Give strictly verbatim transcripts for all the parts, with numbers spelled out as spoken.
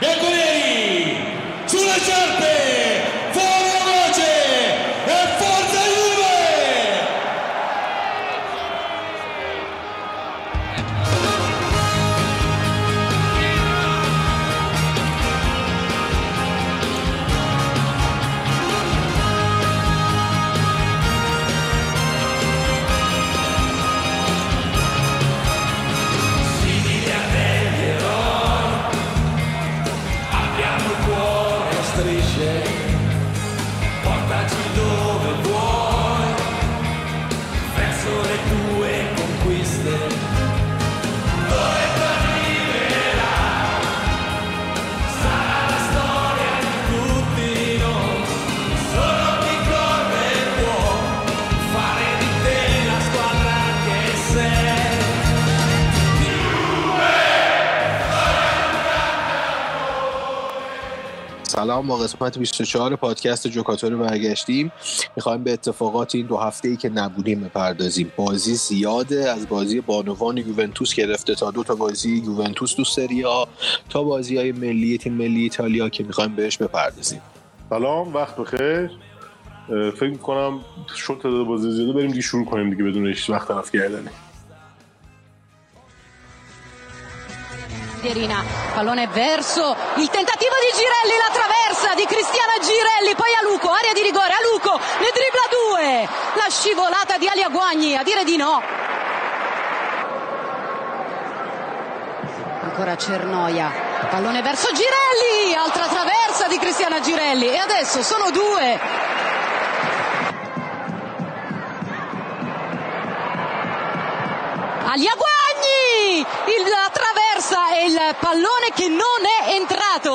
bianconeri sulle sciarpe, fuori la voce e forza Juve! Portaci dove vuoi, verso le tue conquiste, dove arriverà, sarà la storia di tutti noi, solo chi corre può fare di te la squadra che sei. سلام، با قسمت بیست و چهار پادکست جوکاتور برگشتیم. میخوایم به اتفاقات این دو هفته‌ای که نبودیم بپردازیم. بازی زیاده، از بازی بانوان یوونتوس گرفته تا دو تا بازی یوونتوس تو سری آ تا بازی‌های ملی تیم ملی ایتالیا که میخوایم بهش بپردازیم. سلام، وقت بخیر. فکر می‌کنم شد تعداد بازی زیاده، بریم دیگه شروع کنیم دیگه بدون هیچ وقت تلف کردنی. Pallone verso il tentativo di Girelli, la traversa di Cristiano Girelli, poi a Luco, area di rigore, a Luco, ne dribbla due, la scivolata di Aliaguagni, a dire di no. Ancora Cernoia, pallone verso Girelli, altra traversa di Cristiano Girelli e adesso sono due. Aliaguagni, il, la traversa e il pallone che non è entrato.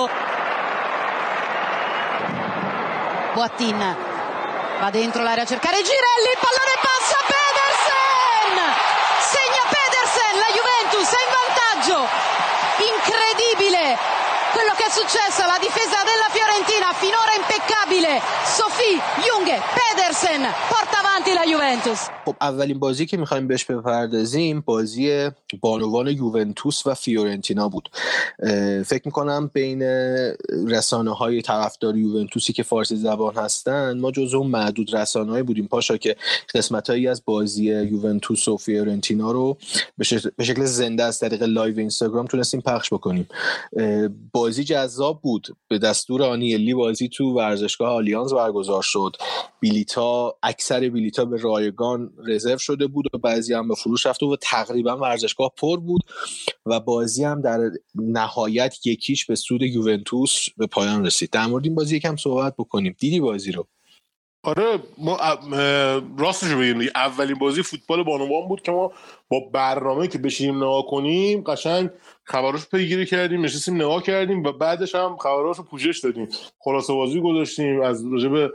Boattin va dentro l'area a cercare Girelli, il pallone passa Pedersen, segna Pedersen, la Juventus è in vantaggio. Incredibile quello che è successo alla difesa della Fiorentina, finora impeccabile. Sofì, Junge, Pedersen porta avanti la Juventus. خب اولین بازی که میخوایم بهش بپردازیم بازی بانوان یوونتوس و فیورنتینا بود. فکر میکنم بین رسانه های طرفدار یوونتوسی که فارسی زبان هستن ما جزو اون معدود رسانه های بودیم پاشا که قسمت هایی از بازی یوونتوس و فیورنتینا رو به شکل زنده از طریق لایو اینستاگرام تونستیم پخش بکنیم. بازی جذاب بود. به دستور آنیلی بازی تو ورزشگاه آلیانز برگزار شد. بلیتا اکثر بلیتا به رایگان رزرو شده بود و بعضی هم به فروش رفته و تقریبا ورزشگاه پر بود و بازی هم در نهایت یکیش به سود یوونتوس به پایان رسید. در مورد این بازی یکم صحبت بکنیم. دیدی بازی رو؟ آره، ما راستش رو بگیم اولین بازی فوتبال بانوان بود که ما با برنامه که بشینیم نگاه کنیم قشنگ خبراش پیگیری کردیم، نشستیم نگاه کردیم و بعدش هم خبراش رو پوشش دادیم، خلاصه بازی گذاشتیم، از راجع به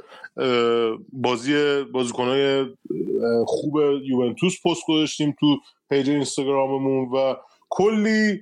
بازی بازیکن‌های خوب یوونتوس پست گذاشتیم تو پیج اینستاگراممون و کلی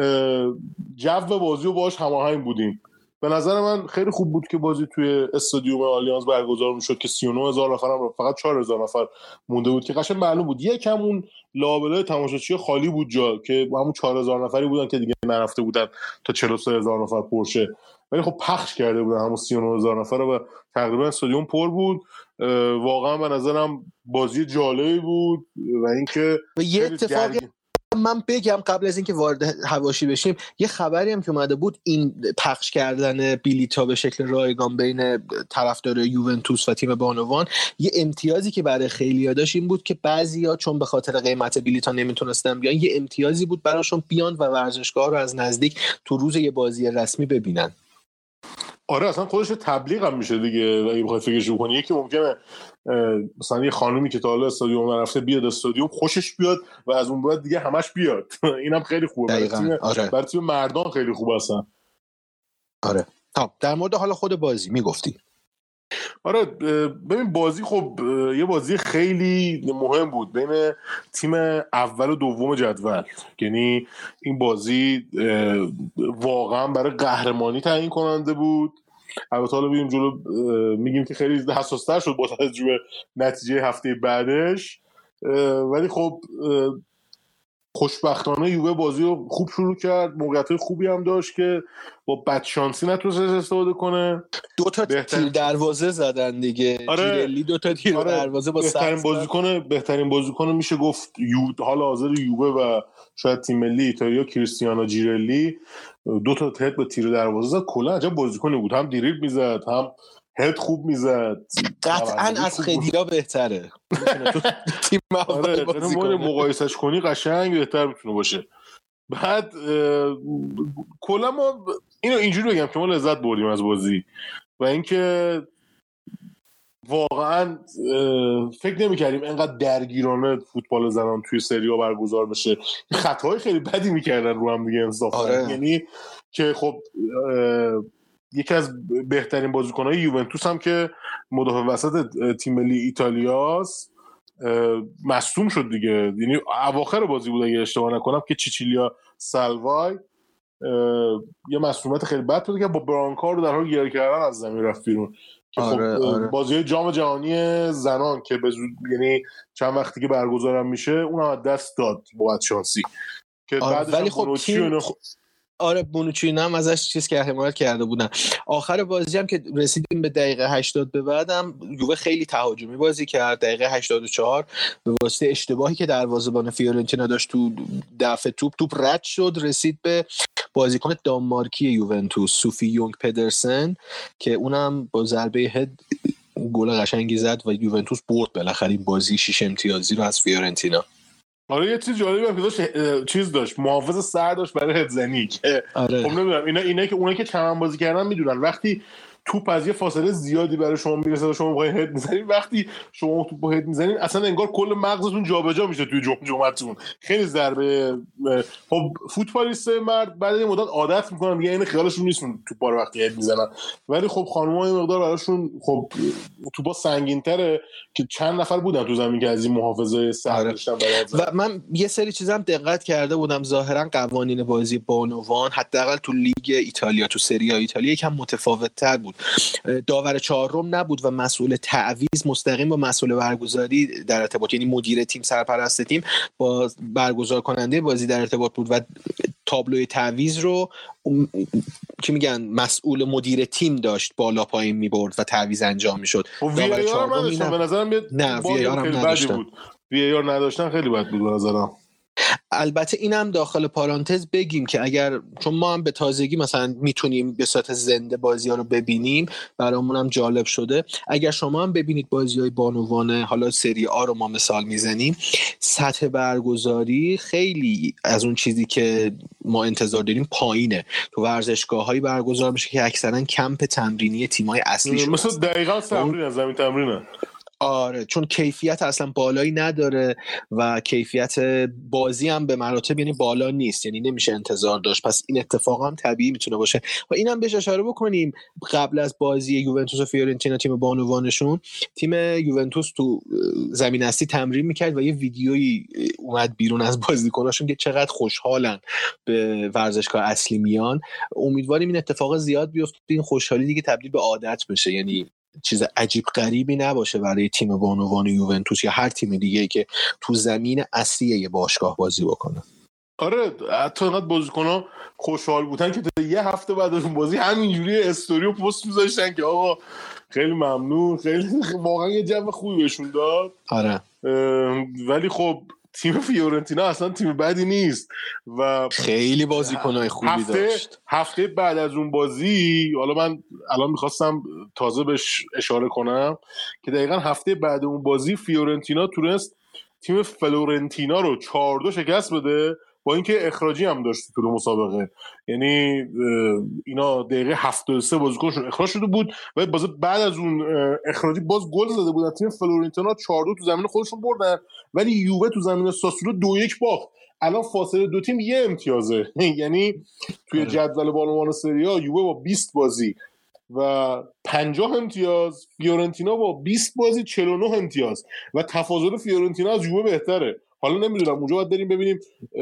جو بازی رو باهاش هماهنگ بودیم. به نظر من خیلی خوب بود که بازی توی استادیوم آلیانز برگزار میشد که سی و نه هزار نفر هم فقط چهار هزار نفر مونده بود که قشنگ معلوم بود یکم اون لابلای تماشاچی خالی بود جا که همون چهار هزار نفری بودن که دیگه نرفته بودن تا چهل و سه هزار نفر پرشه، ولی خب پخش کرده بودن همون سی و نه هزار نفر و تقریبا استادیوم پر بود. واقعا به نظرم بازی جالبی بود و اینکه یه اتفاقی من بگم قبل از اینکه وارد حواشی بشیم، یه خبری هم که اومده بود این پخش کردن بلیطا به شکل رایگان بین طرفدار یوونتوس و تیم بانوان یه امتیازی که برای خیلی‌ها داشت این بود که بعضیا چون به خاطر قیمت بلیطا نمیتونستن بیان یه امتیازی بود براشون بیان و ورزشگاه رو از نزدیک تو روز یه بازی رسمی ببینن. آره اصلا خودش تبلیغ هم میشه دیگه. اگه بخوای فکرش بکنی یکی ممکنه مثلا یه خانومی که تا حالا استادیوم نرفته بیاد استادیوم خوشش بیاد و از اون بعد دیگه همش بیاد. اینم خیلی خوبه برای تیم آره. برای تیم مردان خیلی خوب هستن. آره. خب در مورد حالا خود بازی میگفتی. آره ببین بازی خب یه بازی خیلی مهم بود بین تیم اول و دوم جدول، یعنی این بازی واقعا برای قهرمانی تعیین کننده بود. البته حالا بگیم جلو میگیم که خیلی حساس‌تر شد با توجه به نتیجه هفته بعدش، ولی خب خوشبختانه یووه بازی رو خوب شروع کرد، موقعیت‌های خوبی هم داشت که با بدشانسی نتونست استفاده کنه. دو تا تیر دروازه زدن دیگه. آره. جیرلی دو تا تیر آره. دروازه با بهترین بازیکن بهترین بازیکن میشه گفت یو حال حاضر یووه و شاید تیم ملی ایتالیا کریستیانو جیرلی دو تا هد با تیر دروازه زد. کلا عجب بازیکنی بود، هم دریبل میزد هم هد خوب میزد. قطعاً از خدیرا بهتره. تیم آره اون مقایسش کنی قشنگ بهتر میتونه باشه. بعد کلا ما اینو اینجوری بگم که ما لذت بردیم از بازی و اینکه واقعا فکر نمی‌کردیم اینقدر درگیرانه فوتبال زنان توی سری آ برگزار بشه. خطاهای خیلی بدی میکردن رو هم دیگه انصافا. آره. یعنی که خب یکی از بهترین بازیکن‌های یوونتوس هم که مدافع وسط تیم ملی ایتالیاست مصدوم شد دیگه. یعنی اواخر بازی بود اگه اشتباه نکنم که چیچیلیا سالوای یه مصدومیت خیلی بد بود که با برانکار رو در حال گیر کردن از زمین رفت بیرون. که آره، خب آره. بازی جام جهانی زنان که به زود یعنی چند وقتی که برگزارم میشه اون دست داد با شانسی که آره. بعدش ولی خب تیم خ... آره بونوچی هم ازش چیز که حمایت کرده بودن. آخر بازی هم که رسیدیم به دقیقه هشتاد به بعدم یووه خیلی تهاجمی بازی کرد. دقیقه هشتاد و چهار به واسطه اشتباهی که دروازه‌بان فیورنتینا داشت تو دفع توپ توپ رد شد رسید به بازیکن دانمارکی یوونتوس سوفی یونگ پدرسن که اونم با ضربه هد گل قشنگی زد و یوونتوس برد بالاخره این بازی شش امتیازی رو از فیورنتینا. آره یه چیز جالبی هم که داشت چیز داشت محافظ سر داشت برای هدزنی که آره. خب نمیدونم اینا اینا که اونایی که چمن بازی کردن میدونن وقتی توپ از یه فاصله زیادی برای شما میرسه و شما میخواین هد میزنین، وقتی شما توپ با هد میزنین اصلا انگار کل مغزتون جابجا میشه توی جمجمه‌تون. خیلی ضربه. خب فوتبالیست مرد بعد این مدت عادت میکنن دیگه این خیالشون نیست توپا رو وقتی هد میزنن، ولی خب خانم‌ها این مقدار براشون خب توپا سنگین‌تره که چند نفر بودن تو زمین که از این محافظه سر داشتن برای و من یه سری چیزام دقت کرده بودم. ظاهرا قوانین بازی بانوان حداقل تو لیگ ایتالیا تو سری آ ایتالیا یکم متفاوت‌تر بود. داور چهارم نبود و مسئول تعویض مستقیم با مسئول برگزاری در ارتباط، یعنی مدیر تیم سرپرست تیم با برگزار کننده بازی در ارتباط بود و تابلوی تعویض رو چی میگن مسئول مدیر تیم داشت بالا پایین میبرد و تعویض انجام میشد. داور چهارم نداشتن به نظرم نه وی آر هم نداشتن. وی آر نداشتن خیلی بد بود به نظرم. البته اینم داخل پارانتز بگیم که اگر چون ما هم به تازگی مثلا میتونیم به صورت زنده بازی‌ها رو ببینیم برامون هم جالب شده، اگر شما هم ببینید بازی‌های بانوان حالا سری آ رو ما مثال میزنیم سطح برگزاری خیلی از اون چیزی که ما انتظار داریم پایینه. تو ورزشگاه‌هایی برگزار میشه که اکثرا کمپ تمرینی تیم‌های اصلی مثلا دقیقاً تمرین از زمین تمرینه. آره چون کیفیت اصلا بالایی نداره و کیفیت بازی هم به مراتب یعنی بالا نیست، یعنی نمیشه انتظار داشت. پس این اتفاق هم طبیعی میتونه باشه و اینم بهش اشاره بکنیم. قبل از بازی یوونتوس و فیورنتینا تیم بانوانشون تیم یوونتوس تو زمین اصلی تمرین میکرد و یه ویدیویی اومد بیرون از بازیکناشون که چقدر خوشحالن به ورزشگاه اصلی میان. امیدواریم این اتفاق زیاد بیفته، این خوشحالی دیگه تبدیل به عادت بشه، یعنی چیز عجیب غریبی نباشه برای تیم بانوان یوونتوس یا هر تیم دیگه‌ای که تو زمین اصلی یه باشگاه بازی بکنه. آره حتی اینقدر بازیکن‌ها خوشحال بودن که تا یه هفته بعد از اون بازی همینجوری استوری و پست می‌ذاشتن که آقا خیلی ممنون، خیلی واقعا یه جو خوبی بهشون داد. آره ولی خب تیم فیورنتینا اصلا تیم بدی نیست و خیلی بازیکن‌های خوبی هفته داشت. هفته بعد از اون بازی حالا من الان میخواستم تازه بهش اشاره کنم که دقیقاً هفته بعد اون بازی فیورنتینا تونست تیم فلورنتینا رو چهار دو شکست بده با اینکه اخراجی هم داشت تو مسابقه. یعنی اینا دقیقه هفتاد و سه بازیکنشون اخراج شده بود و باز بعد از اون اخراجی باز گل زده بودن. تیم فلورنتینا چهار دو تو زمین خودشون بردن ولی یووه تو زمین ساسولو دو یک باخت. الان فاصله دو تیم یه امتیازه. یعنی توی جدول بانوان سری آ یووه با بیست بازی و پنجاه امتیاز، فیورنتینا با بیست بازی چهل و نه امتیاز و تفاضل فیورنتینا از یووه بهتره. حالا نمیدونم اونجا باید بریم ببینیم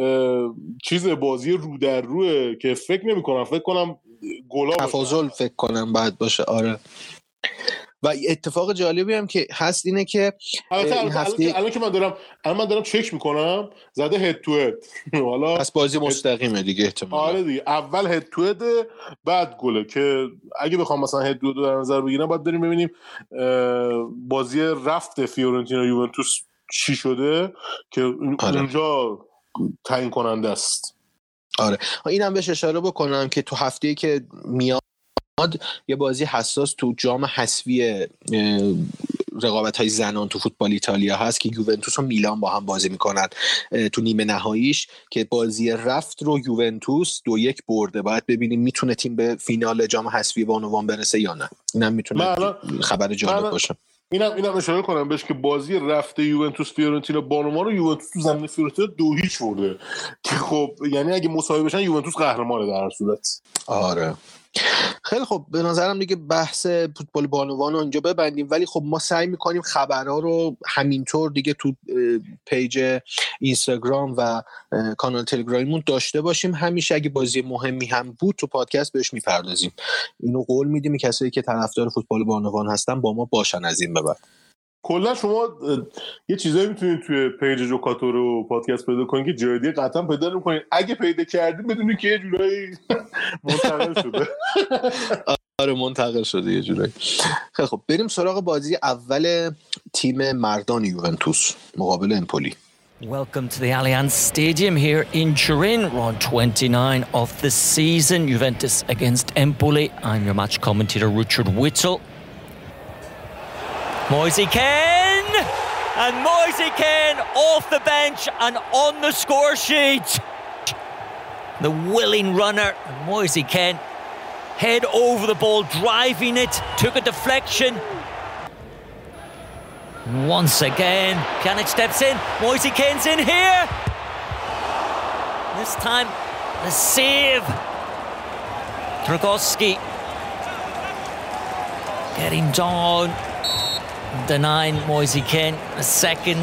چیز بازی رو در روه که فکر نمی کنم فکر کنم گلا تفاضل فکر کنم بعد باشه. آره و اتفاق جالبی هم که هست اینه که البته این هفته الان, الان که من دارم الان من دارم چک میکنم زده هد تو هد حالا پس بازی مستقیمه دیگه احتمالاً. آره دیگه اول هد تو هد بعد گله که اگه بخوام مثلا هد تو هد در نظر بگیرم باید بریم ببینیم بازی رفت فیورنتینا یوونتوس چی شده که آره. اونجا تعیین کننده است. آره اینم بهش اشاره بکنم که تو هفته‌ای که میاد یه بازی حساس تو جام حذفی رقابت‌های زنان تو فوتبال ایتالیا هست که یوونتوس و میلان با هم بازی میکنن تو نیمه نهاییش، که بازی رفت رو یوونتوس دو یک برده. باید ببینیم میتونه تیم به فینال جام حذفی بانوان برسه یا نه. اینم میتونه خبر جالب باشه. اینم اینم اشاره کنم بهش که بازی رفته یوونتوس فیورنتینا بانوان رو یوونتوس تو زمین فیورنتینا دو هیچ برده که خب یعنی اگه مساوی بشن یوونتوس قهرمانه در هر صورت. آره خیلی خب به نظرم دیگه بحث فوتبال بانوان رو اینجا ببندیم، ولی خب ما سعی میکنیم خبرها رو همینطور دیگه تو پیج اینستاگرام و کانال تلگرامیمون داشته باشیم. همیشه اگه بازی مهمی هم بود تو پادکست بهش میپردازیم. اینو قول میدیم کسایی که طرفدار فوتبال بانوان هستن با ما باشن از این به بعد. کلا شما یه چیزایی میتونید توی پیج جوکاتور و پادکست پیدا کنید که جای دیگه قطعا پیدا نمی‌کنید. اگه پیدا کردید بدونید که یه جورایی منتقل شده. آره منتقل شده یه جورایی. خیلی خب بریم سراغ بازی اول تیم مردان یوونتوس مقابل امپولی. Welcome to the Allianz Stadium here in Turin, round twenty-nine of the season. Juventus against Empoli. I'm your match commentator Richard Whittle. Moise Kean, and Moise Kean off the bench and on the score sheet. The willing runner, Moise Kean, head over the ball, driving it, took a deflection. Once again, Pjanic steps in, Moise Kean's in here. This time, the save. Dragowski getting down. Denying Moise Kean a second.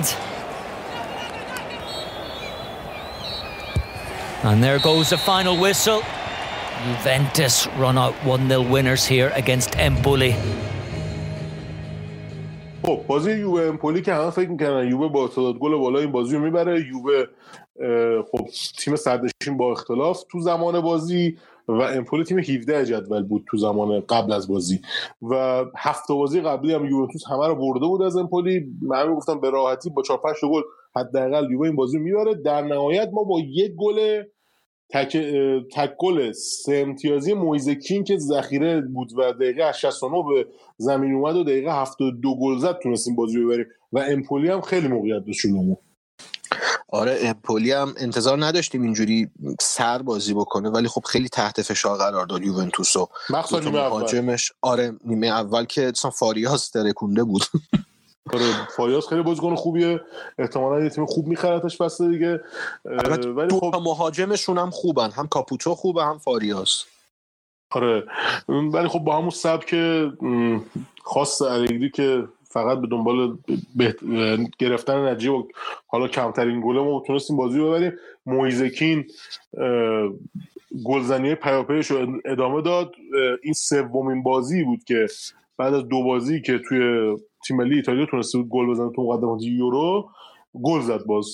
And there goes the final whistle. Juventus run out one nil winners here against Empoli. خب بازی یووه امپولی که همه فکر میکنن یووه با تعداد گل بالا این بازی رو میبره. یووه خب تیم صدرنشین با اختلاف تو زمان بازی و امپولی تیم هفده جدول بود تو زمان قبل از بازی و هفت بازی قبلی هم یوونتوس همه رو برده بود از امپولی. من گفتم به راحتی با چهار پنج گل حداقل یووه این بازی رو میبره. در نهایت ما با یک گل تک تک گل سه امتیازی مویز کین که ذخیره بود و دقیقه شصت و نه به زمین اومد و دقیقه هفتاد و دو گل زد تونستیم بازی رو ببریم و امپولی هم خیلی موقعیت داشت شلومو. آره امپولی هم انتظار نداشتیم اینجوری سر بازی بکنه، ولی خب خیلی تحت فشار قرار داد یوونتوسو مخصوصا نیمه اول. آره نیمه اول که اصلا فاریاس ترکونده بود. آره فاریاس خیلی بازیکن خوبیه، احتمالاً یه تیم خوب میخرتش فصل دیگه. ولی خب مهاجمشون هم خوبن، هم کاپوچو خوبه هم فاریاس. آره ولی خب با همون سبک خاص الگری که فقط به دنبال بهت... گرفتن نتیجه و حالا کمترین گل ما تونستیم بازی رو ببریم. مویزکین گلزنی پیاپیش رو ادامه داد. این سومین بازی بود که بعد از دو بازی که توی تیم ملی ایتالیا تونسته بود گل بزنه تو مقدمات یورو گل زد باز.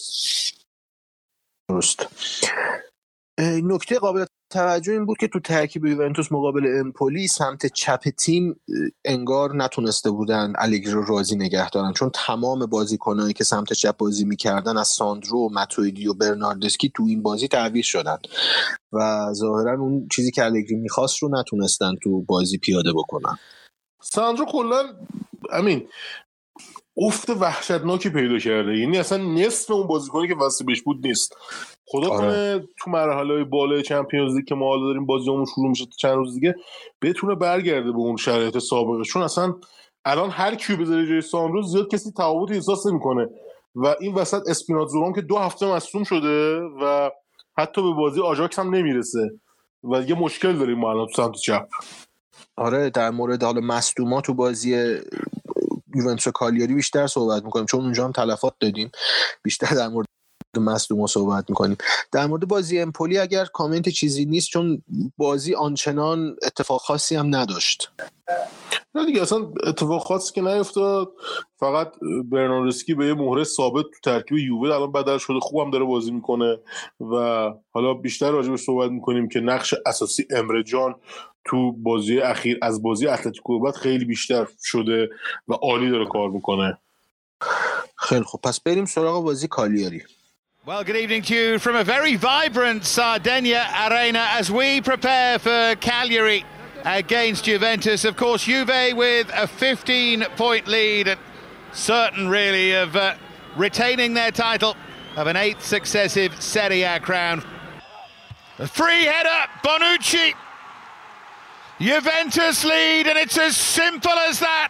درست. نکته قابل توجه این بود که تو ترکیب یوونتوس مقابل امپولی سمت چپ تیم انگار نتونسته بودن الگری رو راضی نگه دارن، چون تمام بازیکنایی که سمت چپ بازی میکردن از ساندرو، ماتویدی و برناردسکی تو این بازی تعویض شدن و ظاهرا اون چیزی که الگری میخواست رو نتونستن تو بازی پیاده بکنن. ساندرو کلا امین افت وحشتناکی پیدا کرده، یعنی اصلا نصف اون بازیکنی که واسه بهش بود نیست. خدا آره. کنه تو مرحله بالای چمپیونز لیگ که ما حالا داریم بازیامون شروع میشه چند روز دیگه بتونه برگرده به اون شرایط سابقه، چون اصلا الان هر کیو بذاری جای ساندرو زیاد کسی تفاوتی احساس نمیکنه و این وسط اسپیناتزورام که دو هفته مصدوم شده و حتی به بازی آژاکس هم نمیرسه و یه مشکل داریم ما الان تو سمت چپ. آره در مورد حالا مصدومات تو بازی یوونتوس کالیاری بیشتر صحبت میکنیم چون اونجا هم تلفات دادیم، بیشتر در مورد مصدوم صحبت میکنیم. در مورد بازی امپولی اگر کامنت چیزی نیست، چون بازی آنچنان اتفاق خاصی هم نداشت. نه دیگه اصلا اتفاق خاصی که نیفتاد، فقط برناردسکی به یه مهره ثابت تو ترکیب یووه الان بدل شده، خوبم داره بازی میکنه و حالا بیشتر راجعش صحبت میکنیم که نقش اساسی امره جان تو بازی اخیر از بازی اتلتیکو بعد خیلی بیشتر شده و عالی داره کار میکنه. خیلی خب، پس بریم سراغ بازی کالیاری. Well, good evening to you from a very vibrant Sardinia Arena as we prepare for Cagliari against Juventus. Of course, Juve with a fifteen-point lead and certain really of uh, retaining their title of an eighth successive Serie A crown. A free header, Bonucci. Juventus lead, and it's as simple as that.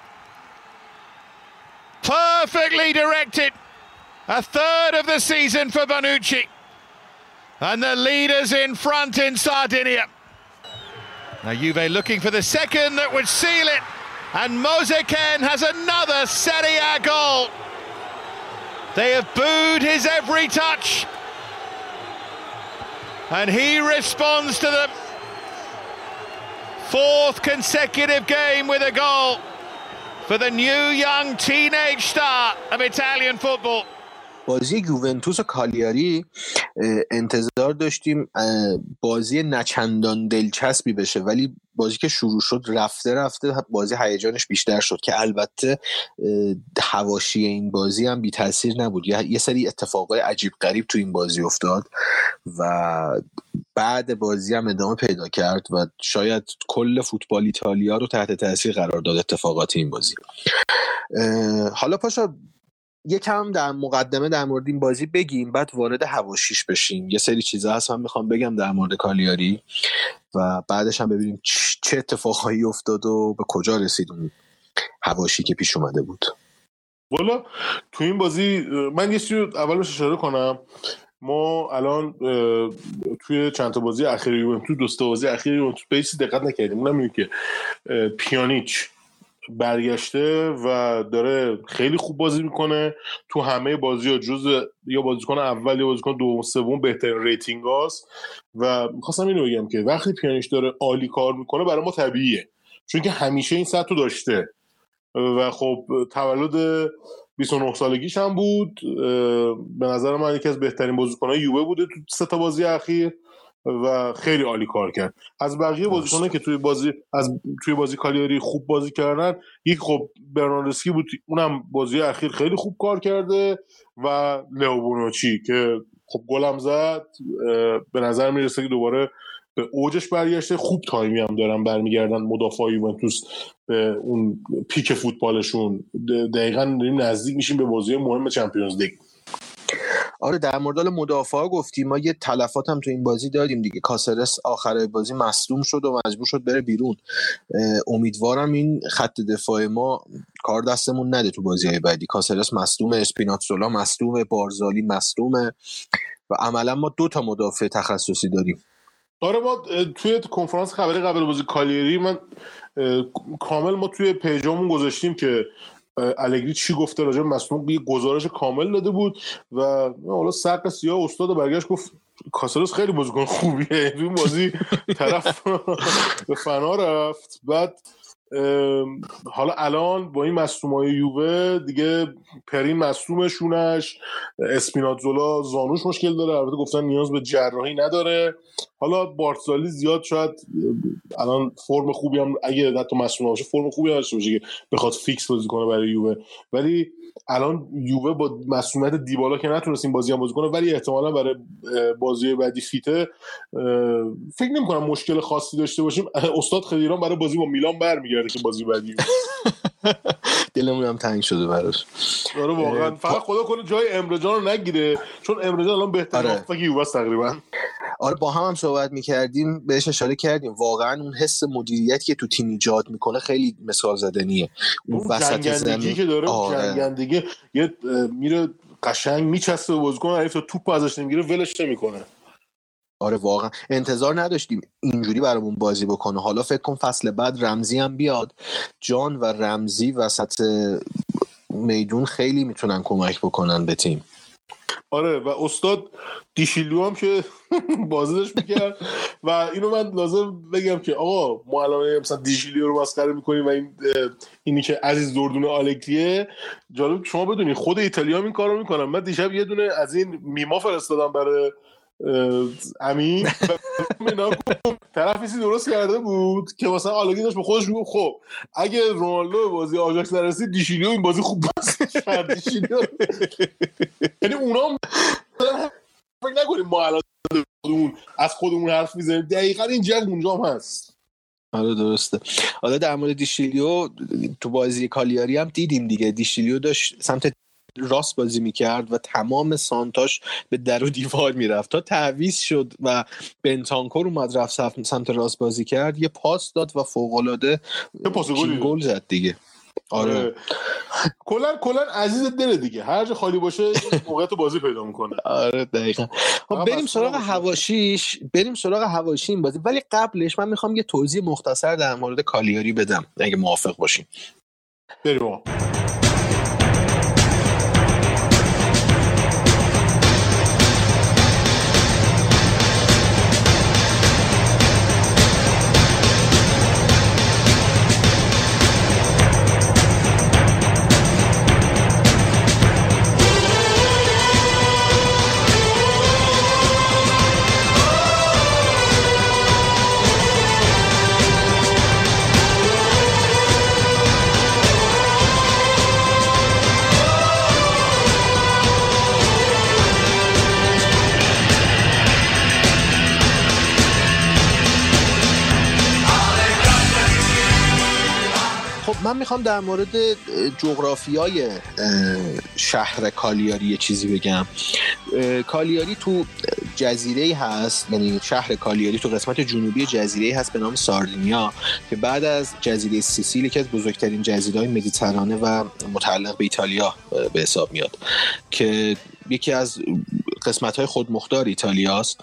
Perfectly directed. A third of the season for Bonucci. And the leaders in front in Sardinia. Now Juve looking for the second that would seal it. And Moise Kean has another Serie A goal. They have booed his every touch. And he responds to them. Fourth consecutive game with a goal for the new young teenage star of Italian football. بازی یوونتوس و کالیاری انتظار داشتیم بازی نچندان دلچسبی بشه، ولی بازی که شروع شد رفته رفته بازی هیجانش بیشتر شد که البته حواشی این بازی هم بی تاثیر نبود. یه سری اتفاقای عجیب غریب تو این بازی افتاد و بعد بازی هم ادامه پیدا کرد و شاید کل فوتبال ایتالیا رو تحت تاثیر قرار داد اتفاقات این بازی. حالا پاشا یکم در مقدمه در مورد این بازی بگیم، بعد وارد حواشیش بشیم. یه سری چیزا هست من میخوام بگم در مورد کالیاری و بعدش هم ببینیم چه اتفاقایی افتاد و به کجا رسید اون حواشی که پیش اومده بود. والا تو این بازی من یه چیزی اول بهش اشاره کنم. ما الان توی چند تا بازی اخیر یوونتوس، دو تا بازی اخیر یوونتوس به چیز دقت نکردیم. اونم اینه که پیانیچ برگشته و داره خیلی خوب بازی میکنه. تو همه بازی‌ها جزء یا بازیکن اول یا بازیکن دوم سوم بهترین ریتینگ هاست و می‌خواستم اینو بگم که وقتی پیانیچ داره عالی کار میکنه برای ما طبیعیه، چون که همیشه این سطح رو داشته و خب تولد بیست و نه سالگیش هم بود. به نظر من یکی از بهترین بازیکن‌های یووه بوده تو سه تا بازی اخیر و خیلی عالی کار کرد. از بقیه بازیکن‌ها که توی بازی از توی بازی کالیاری خوب بازی کردن، یک خب برناردسکی بود، اونم بازی اخیر خیلی خوب کار کرده و لئو بونوچی که خب گلم زد. به نظر میرسه که دوباره به اوجش برگشته. خوب تایمی هم دارن برمیگردن مدافع یوونتوس به اون پیک فوتبالشون. دقیقاً داریم نزدیک میشیم به بازی مهم چمپیونز لیگ. آره در مورد مدافعا گفتیم، ما یه تلفات هم تو این بازی داریم دیگه. کاسرس آخر بازی مصدوم شد و مجبور شد بره بیرون. امیدوارم این خط دفاع ما کار دستمون نده تو بازی‌های بعدی. کاسرس مصدومه، اسپیناتزولا مصدومه، بارزالی مصدومه و عملا ما دو تا مدافع تخصصی داریم. آره ما توی کنفرانس خبری قبل بازی کالیاری من کامل ما توی پیجامون گذاشتیم که الگری چی گفته راجع به مصدوم، یه گزارش کامل داده بود و حالا سرق سیاه استاد برگشت گفت کاسرس خیلی بازیکن خوبیه. این بازی طرف به فنا رفت. بعد حالا الان با این مصدومای یووه دیگه پرین مصدومه، شونش، اسپیناتزولا زانوش مشکل داره، البته گفتن نیاز به جراحی نداره. حالا بارتزالی زیاد شاید الان فرم خوبی هم اگه حتی مصدوم باشه فرم خوبی هم داشته باشه که بخواد فیکس بازی کنه برای یووه، ولی الان یووه با مصدومیت دیبالا که نتونست این بازی هم بازی کنه، ولی احتمالاً برای بازی بعدی فیته. فکر نمی‌کنم مشکل خاصی داشته باشیم. استاد خیلیران برای بازی با میلان برمیگرده که بازی بعدی. دلمون هم تنگ شده براش. آره واقعا فقط خدا کنه جای امره جان رو نگیره، چون امره جان الان بهترین هافبک یووه است تقریبا. آره با هم هم صحبت می‌کردیم، بهش اشاره کردیم، واقعا اون حس مدیریتی که تو تیم ایجاد میکنه خیلی مثال زدنیه. اون وسط زمین که داره، آره. جنگندگی یه میره قشنگ میچسبه به بازیکن حریف تا توپ ازش نمیگیره ولش نمیکنه. آره واقعا انتظار نداشتیم اینجوری برامون بازی بکنه. حالا فکر کن فصل بعد رمزی هم بیاد، جان و رمزی وسط میدون خیلی میتونن کمک بکنن به تیم. آره و استاد دیشیلیو هم که بازی داشت میکرد و اینو من لازم بگم که آقا ما الان مثلا دیشیلیو رو مسخره میکنیم و این اینی که عزیز دردونه آلگریه. جالب شما بدونی خود ایتالیا هم این کارو میکنن. من دیشب یه دونه از این میما فرستادم برای امین طرف ایسی درست کرده بود که مثلا آلگری داشت به خودش میگفت خب اگه رونالدو بازی آژاکس نرسید دیشیلیو این بازی خوب بازی کرد. دیشیلیو یعنی اونا فکر نکنیم ما الان خودمون از خودمون حرف میزنیم، دقیقاً این جو اونجا هم هست. آره درسته. حالا در مورد دیشیلیو تو بازی کالیاری هم دیدیم دیگه، دیشیلیو داشت سمت راست بازی میکرد و تمام سانتاش به در و دیوار میرفت تا تعویض شد و بنتانکور اومد رفت سمت راست بازی کرد، یه پاس داد و فوق‌العاده گل زد دیگه. آره کلا کلا عزیز دل دیگه، هر جا خالی باشه موقعیت بازی پیدا میکنه. آره دقیقاً. خب بریم سراغ حواشیش، بریم سراغ حواشی این بازی، ولی قبلش من میخوام یه توضیح مختصر در مورد کالیاری بدم اگه موافق باشین. بریم. من میخوام در مورد جغرافیای شهر کالیاری یه چیزی بگم. کالیاری تو جزیره‌ای هست، یعنی شهر کالیاری تو قسمت جنوبی جزیره‌ای هست به نام ساردینیا که بعد از جزیره سیسیل که از بزرگترین جزیره‌های مدیترانه و متعلق به ایتالیا به حساب میاد که یکی از قسمت‌های خودمختار ایتالیاست.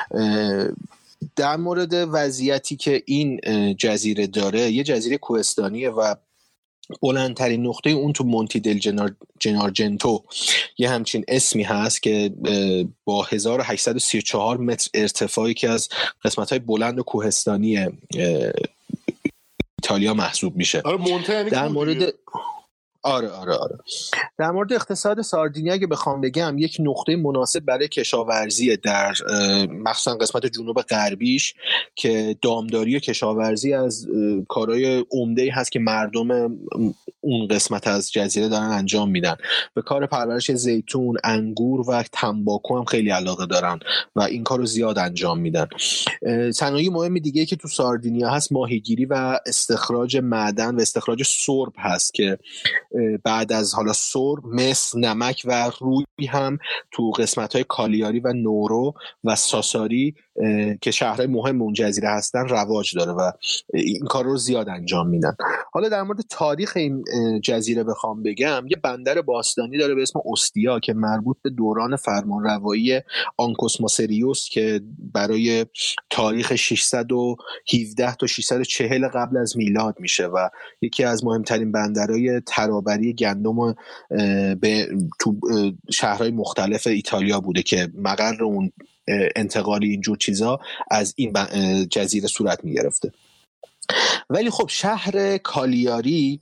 در مورد وضعیتی که این جزیره داره، یه جزیره کوهستانیه و بلندترین نقطه اون تو مونتی دل جنار جنارجنتو یه همچین اسمی هست که با هزار و هشتصد و سی و چهار متر ارتفاعی که از قسمت‌های بلند و کوهستانی ایتالیا محسوب میشه. آره مونته یعنی در مورد آره آره آره در مورد اقتصاد ساردینیا که بخوام بگم، یک نقطه مناسب برای کشاورزی در مخصوصا قسمت جنوب غربیش که دامداری و کشاورزی از کارهای عمده‌ای هست که مردم اون قسمت از جزیره دارن انجام میدن. به کار پرورش زیتون، انگور و تنباکو هم خیلی علاقه دارن و این کارو زیاد انجام میدن. صنایع مهم دیگه که تو ساردینیا هست ماهیگیری و استخراج معدن و استخراج سرب هست که بعد از حالا سرب، مس، نمک و روی هم تو قسمت‌های کالیاری و نورو و ساساری که شهرهای مهم اون جزیره هستن رواج داره و این کار رو زیاد انجام میدن. حالا در مورد تاریخ این جزیره بخوام بگم، یه بندر باستانی داره به اسم اوستیا که مربوط به دوران فرمانروایی آنکوس ماسریوس که برای تاریخ ششصد و هفده تا ششصد و چهل قبل از میلاد میشه و یکی از مهمترین بندرهای ترابری گندم به تو شهرهای مختلف ایتالیا بوده که مقر اون انتقالی اینجور چیزا از این جزیره صورت می گرفته. ولی خب شهر کالیاری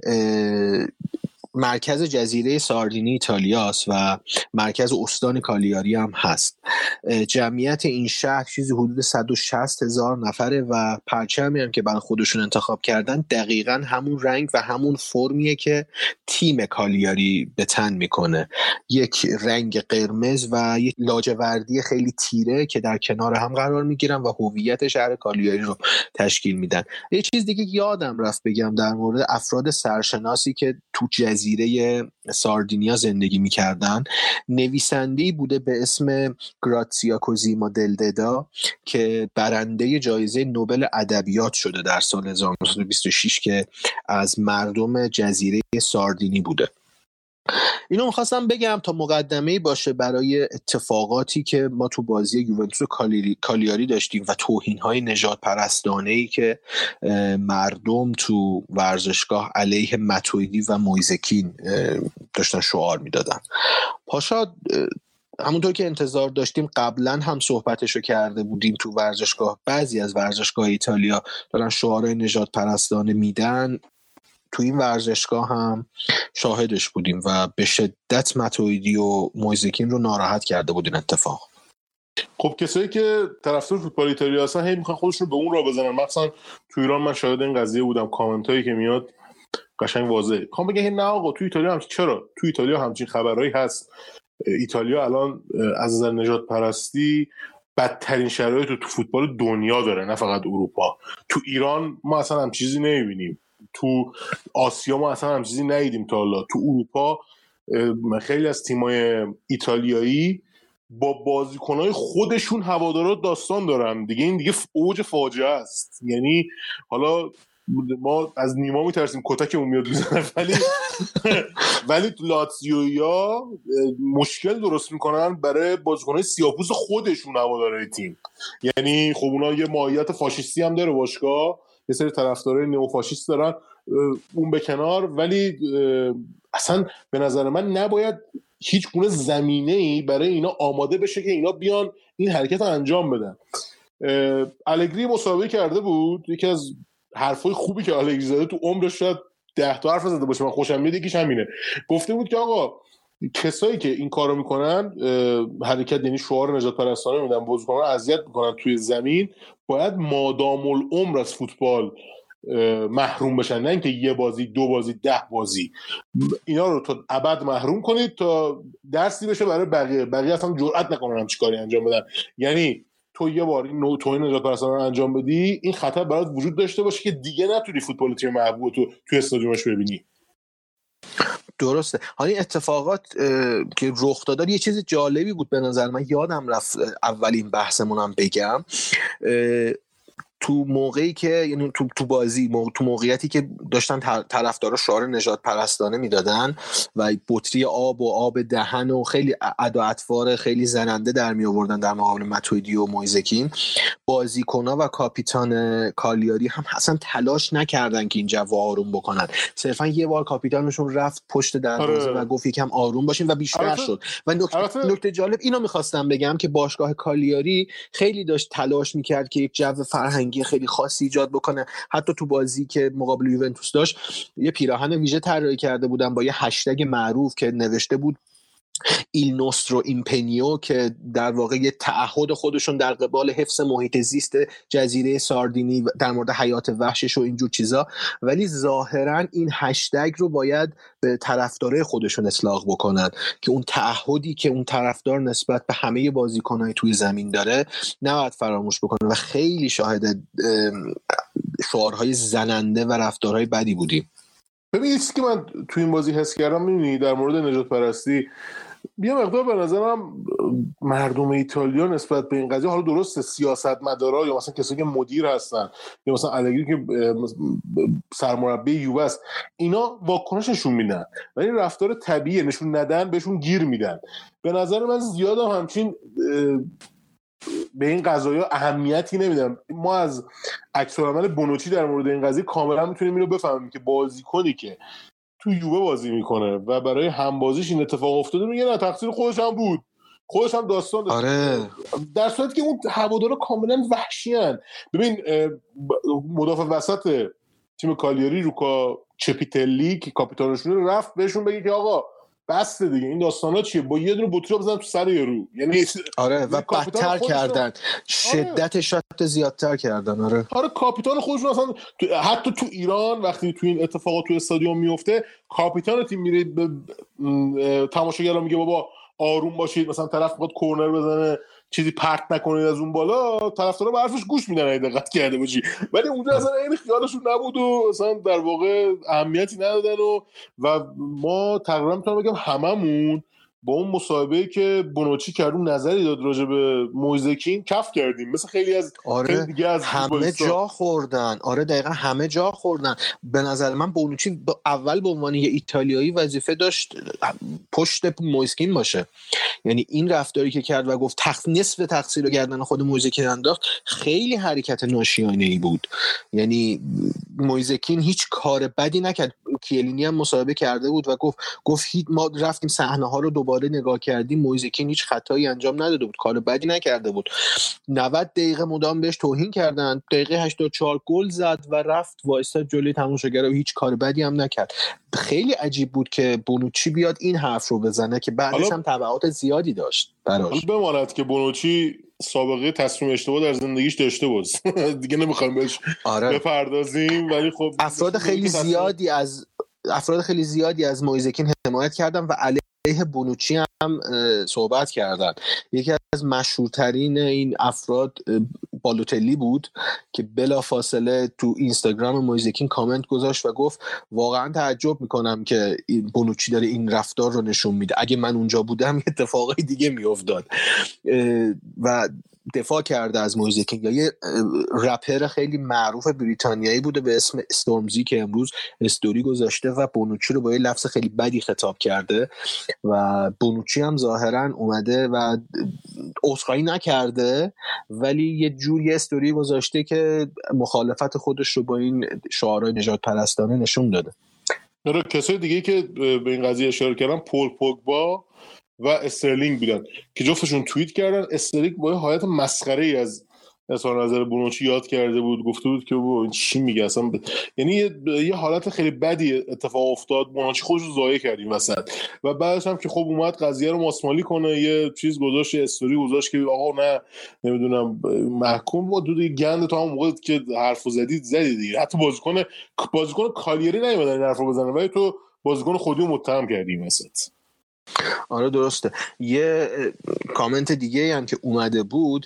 مرکز جزیره ساردینی ایتالیاست و مرکز استان کالیاری هم هست. جمعیت این شهر چیزی حدود صد و شصت هزار نفره و پرچمی هم که برای خودشون انتخاب کردن دقیقاً همون رنگ و همون فرمیه که تیم کالیاری به تن میکنه، یک رنگ قرمز و یک لاجوردی خیلی تیره که در کنار هم قرار میگیرن و هویت شهر کالیاری رو تشکیل میدن. یه چیز دیگه یادم رفت بگم در مورد افراد سرشناسی که تو جزیره ساردینیا زندگی میکردن. نویسنده‌ای بوده به اسم گراتسیا کوزیما دلددا که برنده جایزه نوبل ادبیات شده در سال هزار و نهصد و بیست و شش که از مردم جزیره ساردینی بوده. اینو میخواستم بگم تا مقدمه‌ای باشه برای اتفاقاتی که ما تو بازی یوونتوس و کالیاری داشتیم و توهین‌های نژاد پرستانه‌ای که مردم تو ورزشگاه علیه ماتویدی و مویزکین داشتن شعار میدادن. پاشا همونطور که انتظار داشتیم قبلا هم صحبتشو کرده بودیم تو ورزشگاه، بعضی از ورزشگاه ایتالیا دارن شعارهای نژاد پرستانه میدن، تو این ورزشگاه هم شاهدش بودیم و به شدت ماتویدی و مویزکین رو ناراحت کرده بود این اتفاق. خب کسایی که طرفدار فوتبال ایتالیا هستن هی میخوان خودشون به اون راه بزنن. مثلا تو ایران من شاهد این قضیه بودم، کامنتایی که میاد قشنگ واضحه. میخوام بگم نه آقا تو ایتالیا هم چرا تو ایتالیا همچین خبرایی هست. ایتالیا الان از نظر نژاد پرستی بدترین شرایط رو تو فوتبال دنیا داره، نه فقط اروپا. تو ایران ما اصلا هم چیزی نمیبینیم، تو آسیا ما اصلا هم چیزی ندیدیم تا حالا. تو اروپا خیلی از تیمای ایتالیایی با بازیکنای خودشون هوادارا داستان دارن دیگه. این دیگه اوج فاجعه است. یعنی حالا ما از نیما میترسیم کتکمون میاد میزنه، ولی ولی لاتزیویا مشکل درست میکنن برای بازیکنای سیاه‌پوست خودشون هوادارای تیم. یعنی خب اونا یه ماهیت فاشیستی هم داره باشگاه، یه سری طرفدارای نئوفاشیست دارن، اون به کنار، ولی اصلا به نظر من نباید هیچ گونه زمینه‌ای برای اینا آماده بشه که اینا بیان این حرکت رو انجام بدن. الگری مسابقه کرده بود، یکی از حرفای خوبی که الگری زده تو عمرش شاید ده تا حرف زده باشه، من خوشم میاد یکیش همینه. گفته بود که آقا کسایی که این کارو میکنن، حرکت یعنی شعار نجات پرستانه میدن، بازیکن‌ها رو اذیت میکنن توی زمین، باید مادام العمر از فوتبال محروم بشن، نه اینکه یه بازی دو بازی ده بازی. اینا رو تا ابد محروم کنید تا درسی بشه برای بقیه. بقیه اصلا جرئت نکنن هم چیکاری انجام بدن. یعنی تو یه بار این نوع توهین نجات پرستانه رو انجام بدی، این خطر برات وجود داشته باشه که دیگه نتونی فوتبال تیم محبوب تو توی استادیومش ببینی. درسته. حالا این اتفاقات که رخ داد یه چیز جالبی بود به نظر من، یادم رفت اولین بحثمونم بگم. تو موقعی که یعنی تو تو بازی موقع تو موقعیتی که داشتن طرفدارا شعار نژاد پرستانه میدادن و بطری آب و آب دهن و خیلی ادا اطوار خیلی زننده در می آوردن در مقابل ماتویدی و مویزکین، بازیکن‌ها و کاپیتان کالیاری هم اصلا تلاش نکردن که این جو آروم بکنن. صرفا یه بار کاپیتانشون رفت پشت دروازه و گفت یکم آروم باشین و بیشتر شد. و نکته نکته جالب اینو می‌خواستم بگم که باشگاه کالیاری خیلی داشت تلاش می‌کرد که یک جو فرهنگی خیلی خاصی ایجاد بکنه. حتی تو بازی که مقابل یوونتوس داشت یه پیراهن ویژه طراحی کرده بودن با یه هشتگ معروف که نوشته بود ایل نوسترو ایمپنیو، که در واقع یه تعهد خودشون در قبال حفظ محیط زیست جزیره ساردینی در مورد حیات وحشش و اینجور چیزا. ولی ظاهرا این هشتگ رو باید به طرفدارای خودشون اطلاق بکنن که اون تعهدی که اون طرفدار نسبت به همه بازیکن‌های توی زمین داره نباید فراموش بکنه. و خیلی شاهد شعارهای زننده و رفتارهای بدی بودیم. ببین چیزی که من تو این بازی حس کردم، می‌بینی در مورد نجات پرستی یه مقدار به نظرم مردم ایتالیا نسبت به این قضیه، حالا درسته سیاستمدارا یا مثلا کسایی که مدیر هستن یا مثلا الگری که سرمربی یووه است، اینا واکنش نشون میدن ولی رفتار طبیعی نشون ندن بهشون گیر میدن. به نظر من زیاد هم همچین به این قضايا اهمیتی نمیدم. ما از عکس‌العمل بونوچی در مورد این قضیه کاملا میتونیم اینو بفهمیم که بازیکنی که تو یووه بازی میکنه و برای همبازیش این اتفاق افتاده، میگه نه تقصیر خودش هم بود، خودش هم داستان داشت. آره. در صورتی که اون هوادارا کاملا وحشیان. ببین مدافع وسط تیم کالیاری روکا چپیتلی که کاپیتانشون رفت بهشون بگه که آقا بس دیگه این داستانا چیه، با یه دونه بطری بزنن تو سر یارو. یعنی آره و بدتر کردن، شدت شات زیادتر کردن. آره آره کاپیتان خودشون اصلا حتی تو ایران وقتی تو این اتفاقات تو استادیوم میفته، کاپیتان تیم میره به تماشاگرا میگه بابا آروم باشید، مثلا طرف میخواد کورنر بزنه چیزی پرت نکنید از اون بالا، طرفدارا به حرفش گوش میدن اگه دقت کرده باشی. ولی اونجا اصلا این خیالشون نبود و اصلا در واقع اهمیتی ندادن و و ما تقریبا میتونم بگم هممون با اون مصاحبه‌ای که بونوچی کرد اون نظری داد راجع به مویزکین کف کردیم، مثل خیلی از آره خیلی دیگه از همه جا خوردن. آره دقیقا همه جا خوردن. به نظر من بونوچی اول به عنوان یه ایتالیایی وظیفه داشت پشت مویزکین باشه. یعنی این رفتاری که کرد و گفت تخ... نصف تقصیر رو گردن خود مویزکین انداخت، خیلی حرکت ناشیانه‌ای بود. یعنی مویزکین هیچ کار بدی نکرد. کیلینی هم مصاحبه کرده بود و گفت گفت ما رفتیم صحنه ها رو دوباره نگاه کردیم، مویزکین هیچ خطایی انجام نداده بود، کار بدی نکرده بود. نود دقیقه مدام بهش توهین کردن، دقیقه هشتاد و چهار گل زد و رفت وایساد جلوی تماشاگر و هیچ کار بدی هم نکرد. خیلی عجیب بود که بونوچی بیاد این حرف رو بزنه که بعدش هم تبعات زیادی داشت براش. حالا بماند که بونوچی سابقه تصمیم اشتباه در زندگیش داشته بود دیگه نمیخوایم بهش آره. بپردازیم، ولی خب افراد خیلی زیادی از افراد خیلی زیادی از مویزکین حمایت کردن و علیه بونوچی هم صحبت کردن. یکی از مشهورترین این افراد بالوتلی بود که بلافاصله تو اینستاگرام مویزکین کامنت گذاشت و گفت واقعا تعجب میکنم که بونوچی داره این رفتار رو نشون میده، اگه من اونجا بودم اتفاقی دیگه میافتاد. و دفاع کرده از مویزکین. یا یه رپر خیلی معروف بریتانیایی بوده به اسم استورمزی که امروز استوری گذاشته و بونوچی رو با یه لفظ خیلی بدی خطاب کرده و بونوچی هم ظاهرا اومده و عذرخواهی نکرده، ولی یه جوری استوری گذاشته که مخالفت خودش رو با این شعارهای نژاد پرستانه نشون داده. آره، کسای دیگه که به این قضیه اشاره کردن پول پوگبا و استرلینگ بودن که جفتشون توییت کردن. استرلینگ با یه حالت مسخره‌ای از اظهار نظر بونوچی یاد کرده بود، گفته بود که این چی میگه اصلا ب... یعنی یه... یه حالت خیلی بدی اتفاق افتاد، بونوچی خودش رو ضایع کرد این وسط و بعدش هم که خب اومد قضیه رو ماسمالی کنه، یه چیز گذاشت، استوری گذاشت که آقا نه نمیدونم محکوم بود دو گند تو هم موقع که حرفو زدید زدید دیگه. حتی بازیکن بازیکن کالیری نمیدن این حرفو بزنه ولی تو بازیکن خودی رو متهم کردی این وسط. آره درسته. یه کامنت دیگه هم که اومده بود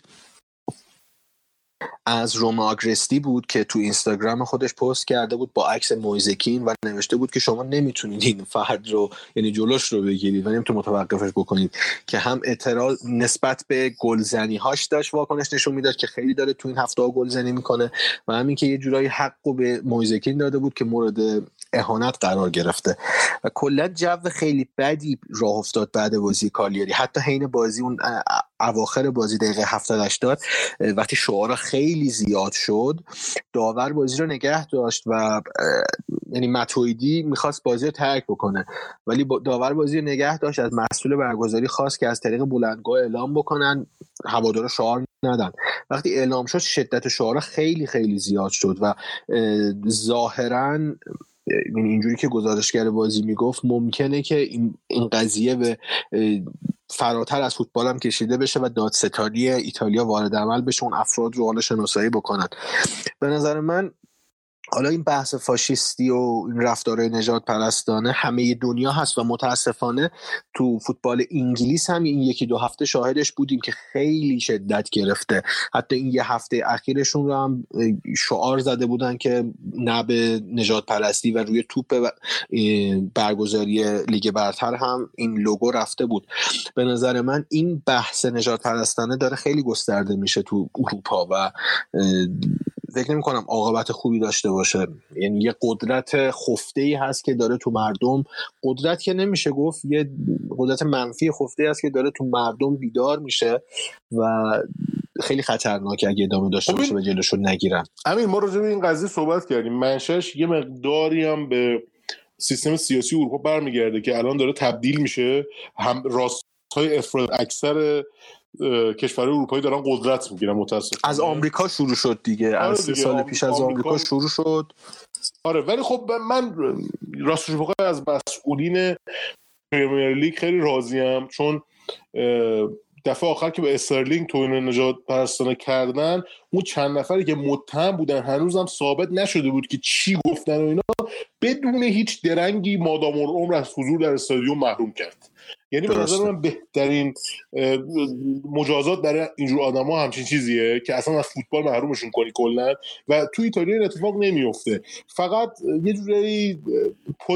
از روما آگرستی بود که تو اینستاگرام خودش پست کرده بود با عکس مویزکین و نوشته بود که شما نمیتونید این فرد رو یعنی جلوش رو بگیرید و نمیتونید متوقفش بکنید، که هم اعتراض نسبت به گلزنی هاش داشت واکنش نشون میداد که خیلی داره تو این هفته ها گلزنی میکنه و همین که یه جورایی حقو به مویزکین داده بود که مورد اهانت قرار گرفته و کلا جو خیلی بدی راه افتاد بعد بازی کالیاری. حتی حین بازی اون اواخر بازی دقیقه هفتاد هشتاد وقتی شعارا خیلی زیاد شد، داور بازی رو نگه داشت و یعنی ماتویدی میخواست بازی رو ترک بکنه ولی داور بازی رو نگه داشت، از مسئول برگزاری خواست که از طریق بلندگاه اعلام بکنن هوادارا شعار ندن. وقتی اعلام شد شدت شعارا خیلی خیلی زیاد شد و ظاهراً اینجوری که گزارشگر بازی میگفت ممکنه که این این قضیه به فراتر از فوتبال هم کشیده بشه و دادستانی ایتالیا وارد عمل بشه، اون افراد رو حالا شناسایی بکنن. به نظر من حالا این بحث فاشیستی و این رفتارهای نژاد پرستانه همه دنیا هست و متاسفانه تو فوتبال انگلیس هم این یکی دو هفته شاهدش بودیم که خیلی شدت گرفته. حتی این یه هفته اخیرشون رو هم شعار زده بودن که نه به نژاد پرستی و روی توپ برگزاری لیگ برتر هم این لوگو رفته بود. به نظر من این بحث نژاد پرستانه داره خیلی گسترده میشه تو اروپا و فکر نمی کنم عاقبت خوبی داشته باشه. یعنی یه قدرت خفته‌ای هست که داره تو مردم، قدرت که نمیشه گفت، یه قدرت منفی خفته‌ای هست که داره تو مردم بیدار میشه و خیلی خطرناکه اگه ادامه داشته باشه و جلوشو نگیرن. همین ما راجع به این قضیه صحبت کردیم، منشأش یه مقداری هم به سیستم سیاسی اروپا برمیگرده که الان داره تبدیل میشه، هم راستای افراط اکثر کشورهای اروپایی دارن قدرت میگیرن متاسفانه. از آمریکا شروع شد دیگه، آره از سه سال پیش از آمریکا, آمریکا شروع شد. آره ولی خب من راستش بخوام از مسئولین پرمیر لیگ خیلی راضیم، چون دفعه آخر که به استرلینگ توهین نژاد پرستانه کردن اون چند نفری که متهم بودن هنوزم ثابت نشده بود که چی گفتن و اینا، بدون هیچ درنگی مادام العمر از حضور در استادیوم محروم کرد. یعنی به نظر من بهترین مجازات برای اینجور آدما همچین چیزیه که اصلا از فوتبال محرومشون کنی کلا، و تو ایتالیا این اتفاق نمیفته. فقط یه جوری پوز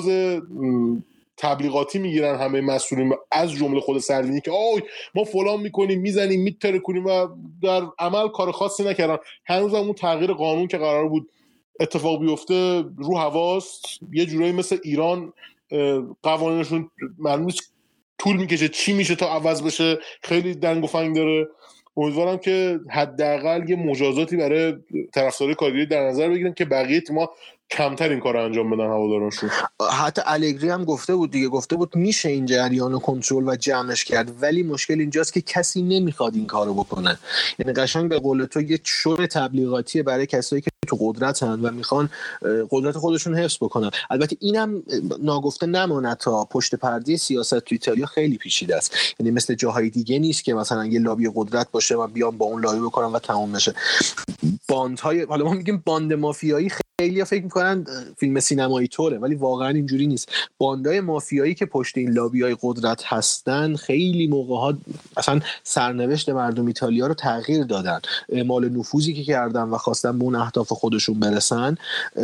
تبلیغاتی میگیرن همه مسئولین از جمله خود سردینی که آی ما فلان میکنیم میزنیم میتره کنیم و در عمل کار خاصی نکردن. هنوز هم اون تغییر قانون که قرار بود اتفاق بیفته رو هواست. یه جورایی مثل ایران قوانینشون معلومه طول میکشه چی میشه تا عوض بشه، خیلی دنگ و فنگ داره. امیدوارم که حداقل یه مجازاتی برای طرفدارای کالیاری در نظر بگیرن که بقیه تیم‌ها کمتر این کار انجام بدن هوادارانشون. حتی الگری هم گفته بود دیگه، گفته بود میشه این جریان رو کنترل و جمعش کرد، ولی مشکل اینجاست که کسی نمیخواد این کارو بکنه. یعنی قشنگ به قول تو یه شور تبلیغاتی برای کسایی که تو قدرتن و میخوان قدرت خودشون حفظ بکنن. البته اینم ناگفته نماند تا پشت پرده سیاست تو ایتالیا خیلی پیچیده است، یعنی مثل جاهای دیگه نیست که مثلا یه لابی قدرت باشه و بیان با اون لابی بکنن و تموم بشه. باندهای، حالا ما میگیم باند مافیایی، خیلی فکر میکنن فیلم سینمایی طوره، ولی واقعا اینجوری نیست. باندهای مافیایی که پشت این لابی‌های قدرت هستن خیلی موقع‌ها اصلا سرنوشت مردم ایتالیا رو تغییر دادن. اعمال نفوذی که کردن و خواستن به اون اهداف خودشون برسن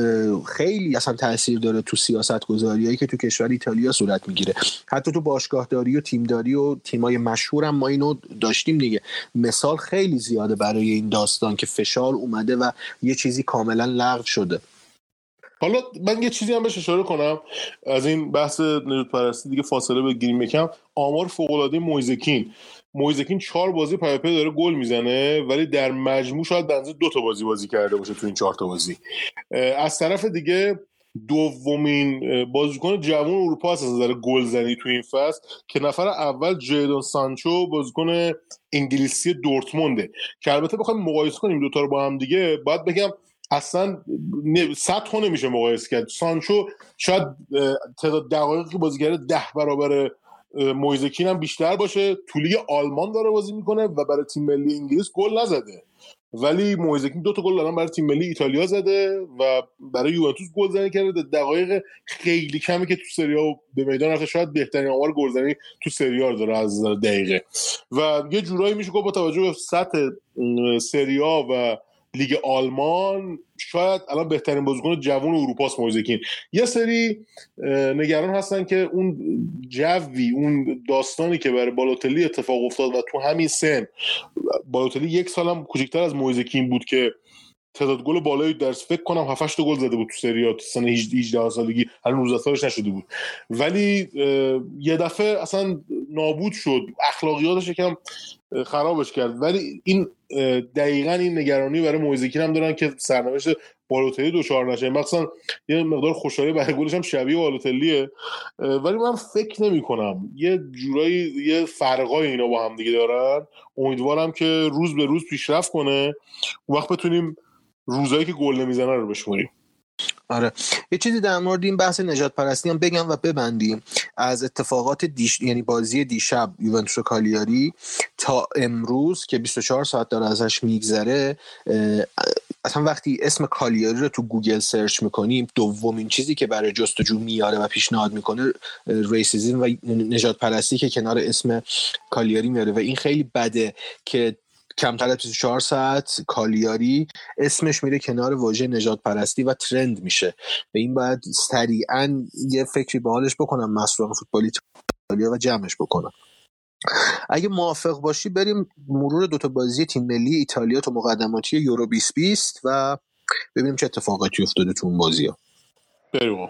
خیلی اصلا تاثیر داره تو سیاست‌گذاریایی که تو کشور ایتالیا صورت میگیره. حتی تو باشگاهداری و تیمداری و تیمای مشهور هم ما اینو داشتیم دیگه. مثال خیلی زیاده برای این داستان که فشار اومده و یه چیزی کاملا لغو شده. حالا من یه چیزی هم بهش اشاره کنم از این بحث نجات پرستی دیگه فاصله بگیریم یکم. آمار فوق‌العاده مویزکین مویزکین چهار بازی پی پی داره گل میزنه، ولی در مجموع شاید بنزه دو تا بازی بازی کرده باشه تو این چهار تا بازی. از طرف دیگه دومین بازیکن جوان اروپا هست از نظر گلزنی تو این فصل که نفر اول جیدون سانچو بازیکن انگلیسی دورتمونده که البته بخوایم مقایسه کنیم دو تا رو با هم دیگه باید بگم اصلا سطح نمیشه مقایسه کرد. سانچو شاید تعداد دقایقی که بازی کرده ده برابر مویزکین هم بیشتر باشه. تو لیگ آلمان داره بازی میکنه و برای تیم ملی انگلیس گل نزده، ولی مویزکین دو تا گل الان برای تیم ملی ایتالیا زده و برای یوونتوس گلزنی کرده. دقایق خیلی کمی که تو سری آ به میدان رفته، شاید بهترین آمار گلزنی تو سری آ داره از دقیقه و یه جورایی میشه گفت با توجه به سطح سری آ و لیگ آلمان شاید الان بهترین بازیکن جوان اروپاست مویزکین. یه سری نگران هستن که اون جوی، اون داستانی که برای بالوتلی اتفاق افتاد و تو همین سن، بالوتلی یک سال هم کوچکتر از مویزکین بود که تعداد گل بالایی درس فکر کنم هفت هشت گل زده بود تو سری آ تو سن هجده سالگی، هنوز نوزده سالش نشده بود، ولی یه دفعه اصلا نابود شد، اخلاقیاتش یکم خرابش کرد. ولی این دقیقاً این نگرانی برای مویزکین هم دارن که سرنوشت بالوتلی دوچار نشه. مثلا یه مقدار خوشحالی برای گلش هم شبیه بالوتلیه، ولی من فکر نمی کنم، یه جورایی یه فرقای اینا با هم دیگه دارن. امیدوارم که روز به روز پیشرفت کنه، اون وقت بتونیم روزایی که گل نمیزنه رو بشماریم. آره، یه چیزی در مورد این بحث نجات پرستی هم بگم و ببندیم. از اتفاقات دیش... یعنی بازی دیشب یوونتوس و کالیاری تا امروز که بیست و چهار ساعت داره ازش میگذره، اصلا وقتی اسم کالیاری رو تو گوگل سرچ میکنیم دومین چیزی که برای جستجو میاره و پیشنهاد میکنه ریسیزم و نجات پرستی که کنار اسم کالیاری میاره و این خیلی بده که کمتر از بیست و چهار ساعت کالیاری اسمش میره کنار واژه نجات پرستی و ترند میشه و این باید سریعا یه فکری به حالش بکنم مسئولان فوتبالی ایتالیا و جمعش بکنم. اگه موافق باشی بریم مرور دوتا بازی تیم ملی ایتالیا تو مقدماتی یورو بیست بیست و ببینیم چه اتفاقاتی افتاده تو اون بازی ها. بریم.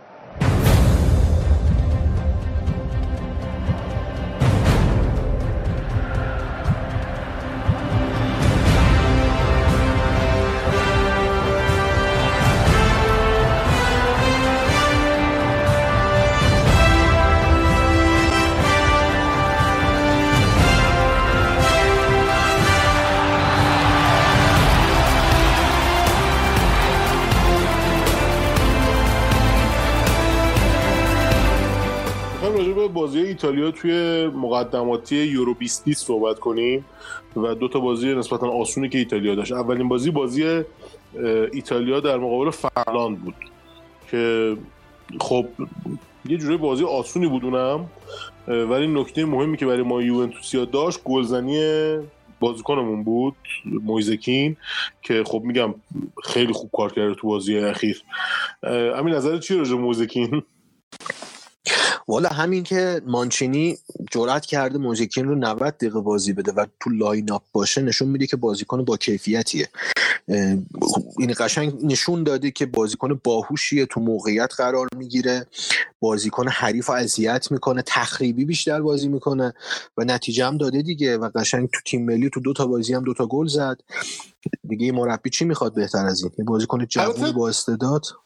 بازی ایتالیا توی مقدماتی یورو بیست بیست صحبت کنیم و دو تا بازی نسبتا آسونی که ایتالیا داشت. اولین بازی بازی ایتالیا در مقابل فنلاند بود که خب یه جوری بازی آسونی بود اونم، ولی نکته مهمی که برای ما یوونتوسیا داشت گلزنی بازیکنمون بود مویزکین که خب میگم خیلی خوب کار کرده تو بازی اخیر. همین نظر چی راجع به مویزکین؟ والا همین که مانچینی جرأت کرده مویزکین رو نود دقیقه بازی بده و تو لاین اپ باشه نشون میده که بازیکن با کیفیتیه. این قشنگ نشون داده که بازیکن باهوشیه، تو موقعیت قرار میگیره، بازیکن حریف رو اذیت میکنه، تخریبی بیشتر بازی میکنه و نتیجه هم داده دیگه و قشنگ تو تیم ملی تو دو تا بازی هم دو تا گل زد دیگه. مربی چی میخواد بهتر از این؟ یه بازیکن جوان با استعداد.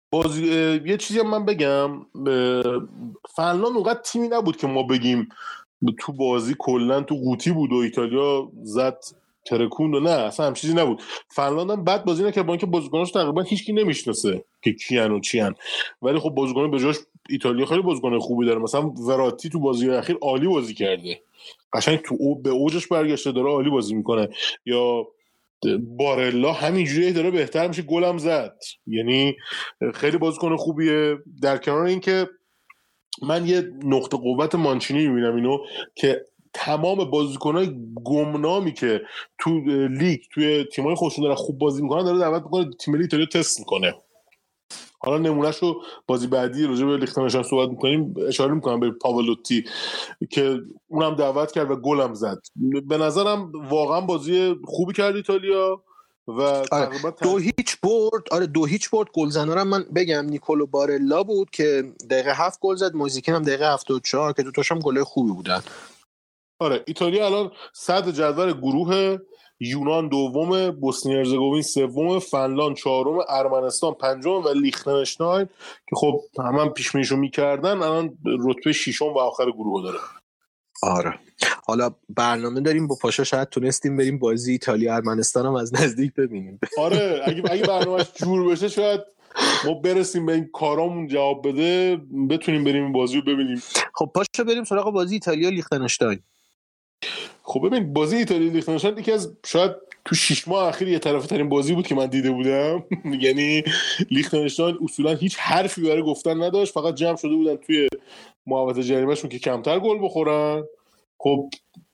بازی یه چیزی هم من بگم، فنلاند اونقدر تیمی نبود که ما بگیم تو بازی کلا تو قوطی بود و ایتالیا زد ترکوند و نه، اصلا هم چیزی نبود. فنلاند هم بد بازی نکرد با اینکه بازیکناش تقریبا هیچکی نمیشناسه که کیان و چیان، ولی خب بازیکن به جاش ایتالیا خیلی بازیکن خوبی داره. مثلا وراتی تو بازی اخیر عالی بازی کرده، قشنگ تو او به اوجش برگشته، داره عالی بازی میکنه. یا بارلا همینجوری داره بهتر میشه، گلم زد. یعنی خیلی بازیکن خوبیه. در کنار اینکه من یه نقطه قوت مانچینی میبینم اینو که تمام بازیکنای گمنامی که تو لیگ توی تیمای خودشون دارن خوب بازی میکنن داره دعوت میکنه تیم ملی ایتالیا تست میکنه. حالا نمونهشو بازی بعدی راجع به لیختنشتاین صحبت میکنیم، اشاره میکنم به پاولوتی که اونم دعوت کرد و گلم زد. به نظرم واقعا بازی خوبی کرد ایتالیا و آره دو هیچ برد. آره دو هیچ برد. گلزنارم من بگم نیکولو بارلا بود که دقیقه هفت گل زد، موزیکین هم دقیقه هفتاد و چهار که دو تاشم گل خوبی بودن. آره ایتالیا الان صدر جدول گروه، یونان دوم، بوسنی هرزگوین سوم، فنلاند چهارم، ارمنستان پنجم و لیختنشتاین که خب همون پیش بینیشو می‌کردن الان رتبه ششم و آخر گروه داره. آره حالا برنامه داریم با پاشا، شاید تونستیم بریم بازی ایتالیا ارمنستان هم از نزدیک ببینیم. آره اگه اگه برنامه‌اش جور بشه شاید ما برسیم به این کارامون جواب بده، بتونیم بریم این بازی رو ببینیم. خب پاشا بریم سراغ بازی ایتالیا لیختنشتاین. خب ببین بازی ایتالیا لیختنشتاین یکی از شاید تو شش ماه اخیر یه طرفه ترین بازی بود که من دیده بودم. یعنی لیختنشتاین اصولا هیچ حرفی برای گفتن نداشت، فقط جمع شده بودن توی محوطه جریمه‌شون که کمتر گل بخورن. خب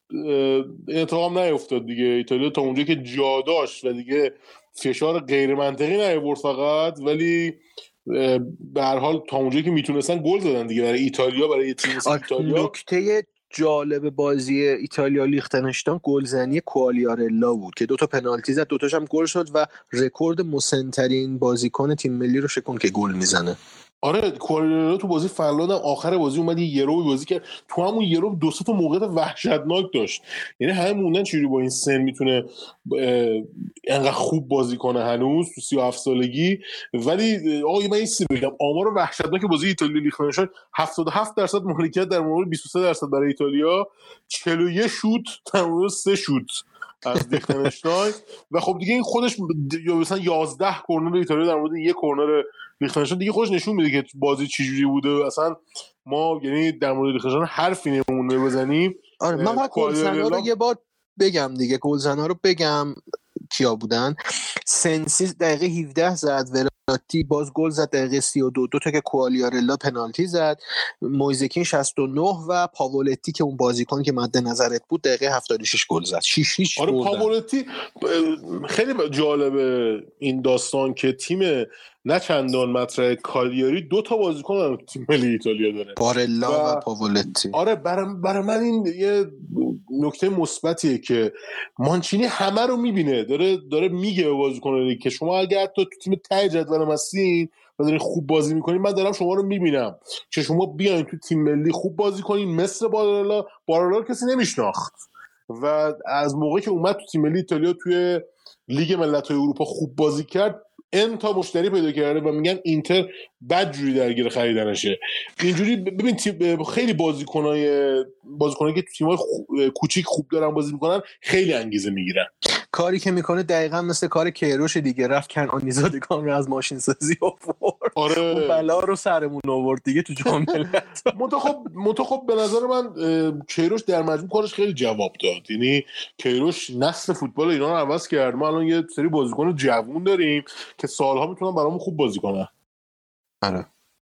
اتفاقم نیفتاد دیگه. ایتالیا تا اونجا که جا داشت و دیگه فشار غیر منطقی نیاورد فقط، ولی به هر حال تا اونجا که میتونستن گل زدن دیگه برای ایتالیا، برای تیم ایتالیا. نکته جالب بازی ایتالیا لیختنشتاین گلزنی کوالیارلا بود که دو تا پنالتی زد، دو تاش هم گل شد و رکورد مسن‌ترین بازیکن تیم ملی رو شکن که گل میزنه. آره کوالیارلا تو بازی فنلاند هم آخر بازی اومد یه یورو بازی کرد، تو همون یورو دو سه تا موقعیت وحشتناک داشت. یعنی همه موندن چجوری با این سن میتونه انقدر خوب بازی کنه هنوز تو سی و هفت سالگی. ولی آقا من این چیزی بگم، آمار وحشتناک بازی ایتالیا لیختنشتاین هفتاد و هفت درصد مالکیت در مقابل بیست و سه درصد برای ایتالیا، چهل و یک شوت در مقابل سه شوت از لیختنشتاین. و خب دیگه این خودش یا مثلا یازده کورنر ایتالیا در مورد یک کورنر لیختنشتاین دیگه خودش نشون میده که بازی چجوری بوده. اصلا ما یعنی در مورد لیختنشتاین حرفی نمونه بزنیم. آره من باید گلزنا رو یه بار بگم دیگه، گلزنا رو بگم کیا بودن. سنسی دقیقه هفده زد، وراتی باز گل زد دقیقه سی و دو، دو تا که کوالیارلا پنالتی زد، مویزکین شصت و نه و پاولتی که اون بازیکن که مد نظرت بود دقیقه هفتاد و شش گل زد. شش هیچ. آره پاولتی خیلی جالبه این داستان که تیم نه چندان مطرح کالیاری دو تا بازیکن داره تیم ملی ایتالیا داره، بارلا و, و پاولتی. آره برای برای من این یه نکته مثبتیه که مانچینی همه رو میبینه، داره داره میگه به بازیکن‌ها که شما اگه حتی تو تیم ته جدول هستین و دارین خوب بازی میکنین، من دارم شما رو میبینم که شما بیاین تو تیم ملی خوب بازی کنین. مثل بارلا بارلا کسی نمیشناخت و از موقعی که اومد تو تیم ملی ایتالیا توی لیگ ملت‌های اروپا خوب بازی کرد، ان تا مشتری پیدا کرده و میگن اینتر بدجوری درگیر خریدنشه. اینجوری ببین خیلی بازیکنای بازیکنایی که تو تیم‌های کوچیک خوب دارن بازی میکنن خیلی انگیزه میگیرن. کاری که میکنه دقیقاً مثل کار کیروش دیگه، رفت کنعانی زادگان رو از ماشین سازی آورد. آره اون بلا رو سرمون آورد دیگه تو جام ملت. منتخب منتخب به نظر من کیروش در مجموع کارش خیلی جواب داد. یعنی کیروش نسل فوتبال ایران رو عوض کرد. ما الان یه سری بازیکن جوون داریم که سالها میتونن برامون خوب بازی کنن. آره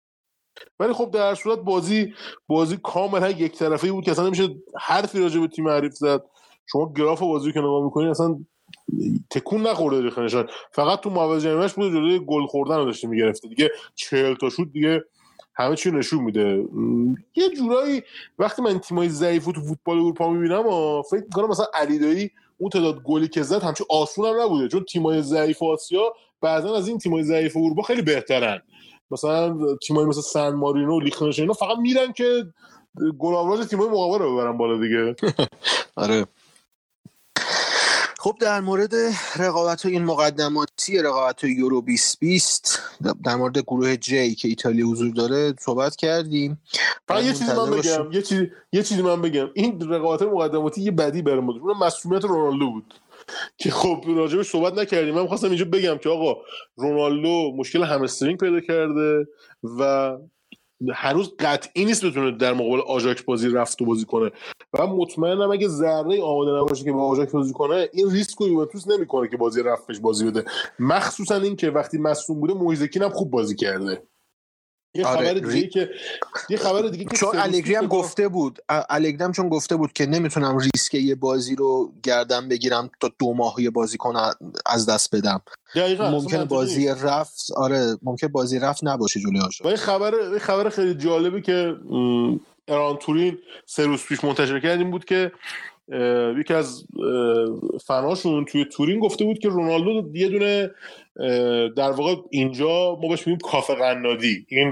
ولی خب در صورت بازی بازی کاملا یک طرفه‌ای بود که اصلا نمیشه حرفی راجع به تیم حریف زد. شما گراف بازی که نگاه می‌کنید اصلا تکون نخورده لیختنشتاین، فقط تو محوطه جریمه‌اش بود جلوی گل خوردن رو داشته میگرفته دیگه. چهل تا شوت دیگه همه چی نشون میده. یه جورایی وقتی من تیمای ضعیف تو فوتبال اروپا میبینم فکر می‌کنم مثلا علیدایی اون تعداد گلی که زد همچین آسون هم نبوده، چون تیمای ضعیف آسیا بعضا از این تیمای ضعیف اروپا خیلی بهترن. مثلا تیمای مثل سن مارینو و لیختنشتاین فقط میرن که گل آوراج تیمای مقابل رو ببرن بالا دیگه. آره خب در مورد رقابت این مقدماتی رقابت یورو بیست بیست در مورد گروه جی که ایتالیا حضور داره صحبت کردیم. فقط یه چیزی من بگم یه چیزی یه چیزی من بگم این رقابت مقدماتی یه بدی برام بود، اون مسئولیت رونالدو بود که خب راجبش صحبت نکردیم. من خواستم اینجا بگم که آقا رونالدو مشکل همسترینگ پیدا کرده و هنوز قطعی نیست بتونه در مقابل آژاکس بازی رفت و بازی کنه و مطمئنم اگه ذره آماده نباشه که با آژاکس بازی کنه این ریسک رو یوونتوس نمیکنه که بازی رفتش بازی بده، مخصوصا این که وقتی مصدوم بوده مویزکی هم خوب بازی کرده. یه آره خبر دیگه ری... که یه خبر دیگه که چون الگری هم گفته بود الگری هم چون گفته بود که نمیتونم ریسک یه بازی رو گردن بگیرم تا دو ماهی بازی کنه از دست بدم. ممکنه بازی رفت آره ممکنه بازی رفت نباشه جلوی آژاکس. این خبر این خبر خیلی جالبی که ایران تورین سه روز پیش منتشر کرد این بود که یکی از فناشون توی تورین گفته بود که رونالدو یه دونه در واقع اینجا ما بهش میگیم کافه قنادی، این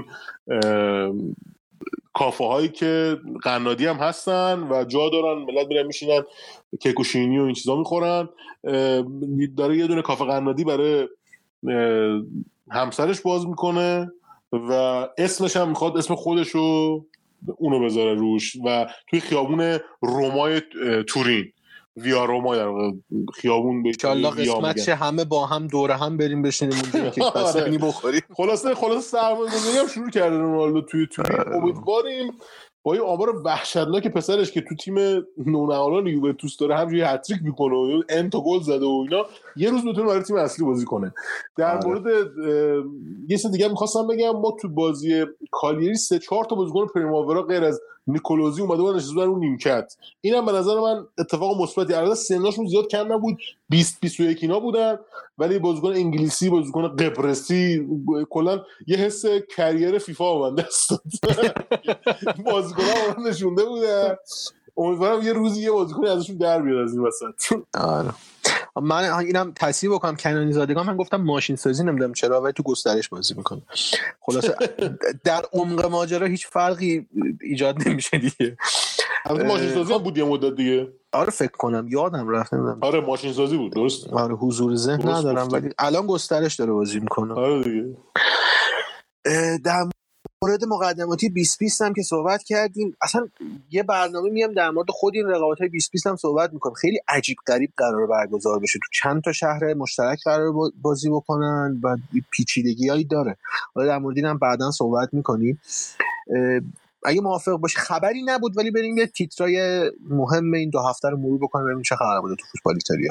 کافه هایی که قنادی هم هستن و جا دارن ملت میرن میشینن کیک و شیرینی و این چیزا میخورن، داره یه دونه کافه قنادی برای همسرش باز میکنه و اسمش هم میخواد اسم خودشو اونو بذاره روش و توی خیابون رومای تورین ویا روما در خیابون به انشالله قسمت شه همه با هم دور هم بریم بشینیم اونجا که پسنی بخوریم. خلاصه خلاصه سرمایه‌گذاری هم شروع کرده رونالدو توی تورین. امیدواریم با این آمار وحشتناک پسرش که تو تیم نونهالان یوونتوس داره همجوری هتریک میکنه و ان تا گل زده و اینا یه روز بتونه برای تیم اصلی بازی کنه. در مورد یه چیز دیگه می‌خواستم بگم ما تو بازی کالیری سه چهار تا بازیکن پریماورا غیر از نیکولوزی اومده بود نشسته بودن اون نیمکت. اینم به نظر من اتفاق مثبتی. البته سنشون زیاد کم نبود، بیست بیست و یک اینا بودن، ولی بازیکن انگلیسی بازیکن قبرسی کلا یه حس کریر فیفا اومده است. بازیکن‌ها اون نشونده بودن. امیدوارم یه روزی یه بازیکنی ازشون در بیاد از این وسط. آره من اینم تصحیح بکنم کنانی زادگان من گفتم ماشین سازی نمیدونم چرا ولی تو گسترش بازی میکنه. خلاصه در عمق ماجرا هیچ فرقی ایجاد نمیشه دیگه. البته ماشین سازی هم بود یه مدت دیگه. آره فکر کنم یادم رفت نمیدونم. آره ماشین سازی بود درست. آره حضور ذهن ندارم ولی الان گسترش داره بازی میکنه. آره دیگه. در مورد مقدماتی بیست بیست هم که صحبت کردیم، اصلا یه برنامه میام در مورد خود این رقابت‌های بیست بیست هم صحبت میکنم. خیلی عجیب غریب قرار برگزار بشه، تو چند تا شهر مشترک قرار بازی بکنن و پیچیدگی‌هایی داره. حالا در مورد اینم بعداً صحبت میکنیم. اگه موافق باشی خبری نبود ولی بریم یه تیترای مهم این دو هفته رو مرور بکنیم ببینیم چه خبر بوده تو فوتبال ایتالیا.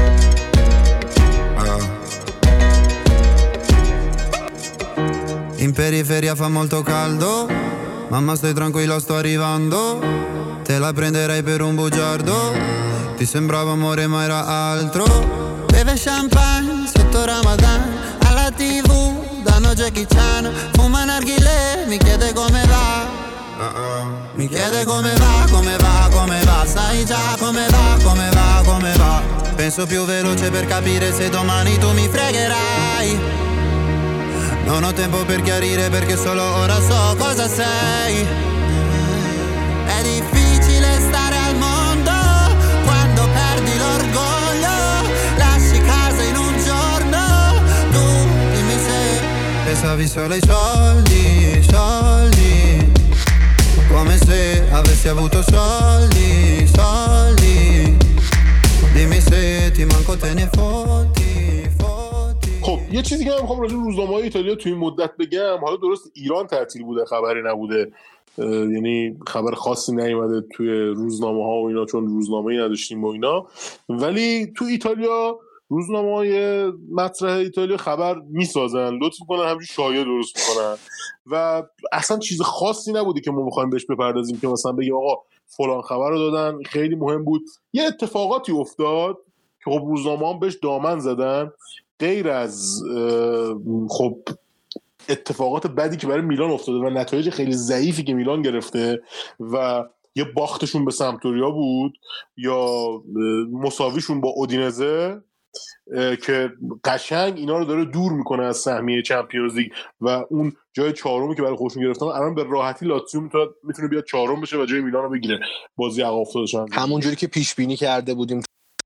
In periferia fa molto caldo, mamma stai tranquilla sto arrivando, te la prenderai per un bugiardo, ti sembrava amore ma era altro, beve champagne sotto Ramadan, alla tivù danno Jackie Chan, fuma narghilè, mi chiede come va, uh-uh. mi chiede come va, come va, come va, sai già come va, come va, come va, penso più veloce per capire se domani tu mi fregherai. Non ho tempo per chiarire perché solo ora so cosa sei. È difficile stare al mondo quando perdi l'orgoglio. Lasci casa in un giorno, tu dimmi se pensavi solo ai soldi, soldi. Come se avessi avuto soldi, soldi. Dimmi se ti manco te ne fotti. خب یه چیزی که من می‌خوام راجع به روزنامه‌های ایتالیا توی این مدت بگم، حالا درست ایران تعطیل بوده خبری نبوده، یعنی خبر خاصی نیومده توی روزنامه‌ها و اینا چون روزنامه‌ای نداشتیم و اینا، ولی تو ایتالیا روزنامه‌های مطرح ایتالیا خبر میسازن، لطف می‌کنن همین شایعه درست می‌کنن و اصلا چیز خاصی نبوده که ما بخوایم بهش بپردازیم که مثلا بگیم آقا فلان خبر رو دادن خیلی مهم بود. یه اتفاقاتی افتاد که خب روزنامه‌ها هم بهش دامن زدن، غیر از خب اتفاقات بدی که برای میلان افتاده و نتایج خیلی ضعیفی که میلان گرفته و یه باختشون به سمپدوریا بود یا مساویشون با اودینزه که قشنگ اینا رو داره دور میکنه از سهمیه چمپیونز لیگ و اون جای چهارمی که برای خودشون گرفتن الان به راحتی لاتزیو میتونه میتونه بیاد چهارم بشه و جای میلان رو بگیره. بازی عقب افتادشون همونجوری که پیش بینی کرده بودیم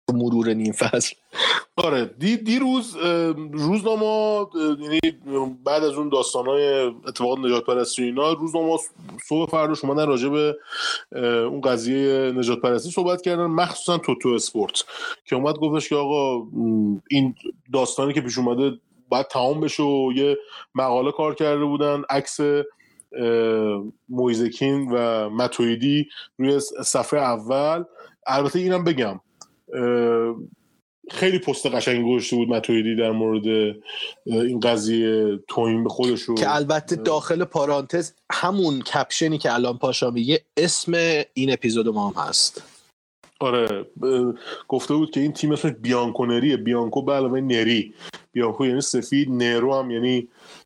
مرور نیم فصل. آره دی دیروز روزنامه، یعنی بعد از اون داستانای اتفاقات نجات پرستی اینا، روزنامه صبح فرداش اومدن راجع به اون قضیه نجات پرستی صحبت کردن، مخصوصا توتو اسپورت که اومد گفتش که آقا این داستانی که پیش اومده باید تمام بشه و یه مقاله کار کرده بودن، عکس مویزکین و متویدی روی صفحه اول. البته اینم بگم خیلی پست قشنگی گذاشته بود متویدی در مورد این قضیه توهین به خودشو، که البته داخل پارانتز همون کپشنی که الان پاشا میگه اسم این اپیزود ما هم هست. آره گفته بود که این تیم اسمش بیانکونریه، بیانکو به علاوه نری، بیانکو یعنی سفید، نرو هم یعنی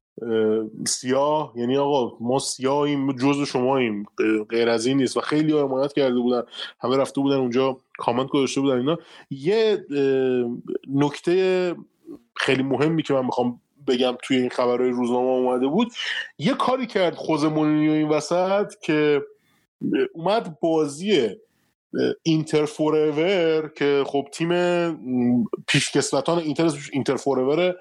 سیاه، یعنی آقا ما سیاهیم، جزء شماییم، غیر از این نیست. و خیلی ها حمایت کرده بودن، همه رفته بودن اونجا کامنت گذاشته بودن اینا. یه نکته خیلی مهمی که من میخوام بگم توی این خبرهای روزنامه اومده بود، یه کاری کرد خوزه مورینیو این وسط که اومد بازی اینتر فوراور که خب تیم پیشکسوتان اینتر اینتر فوراور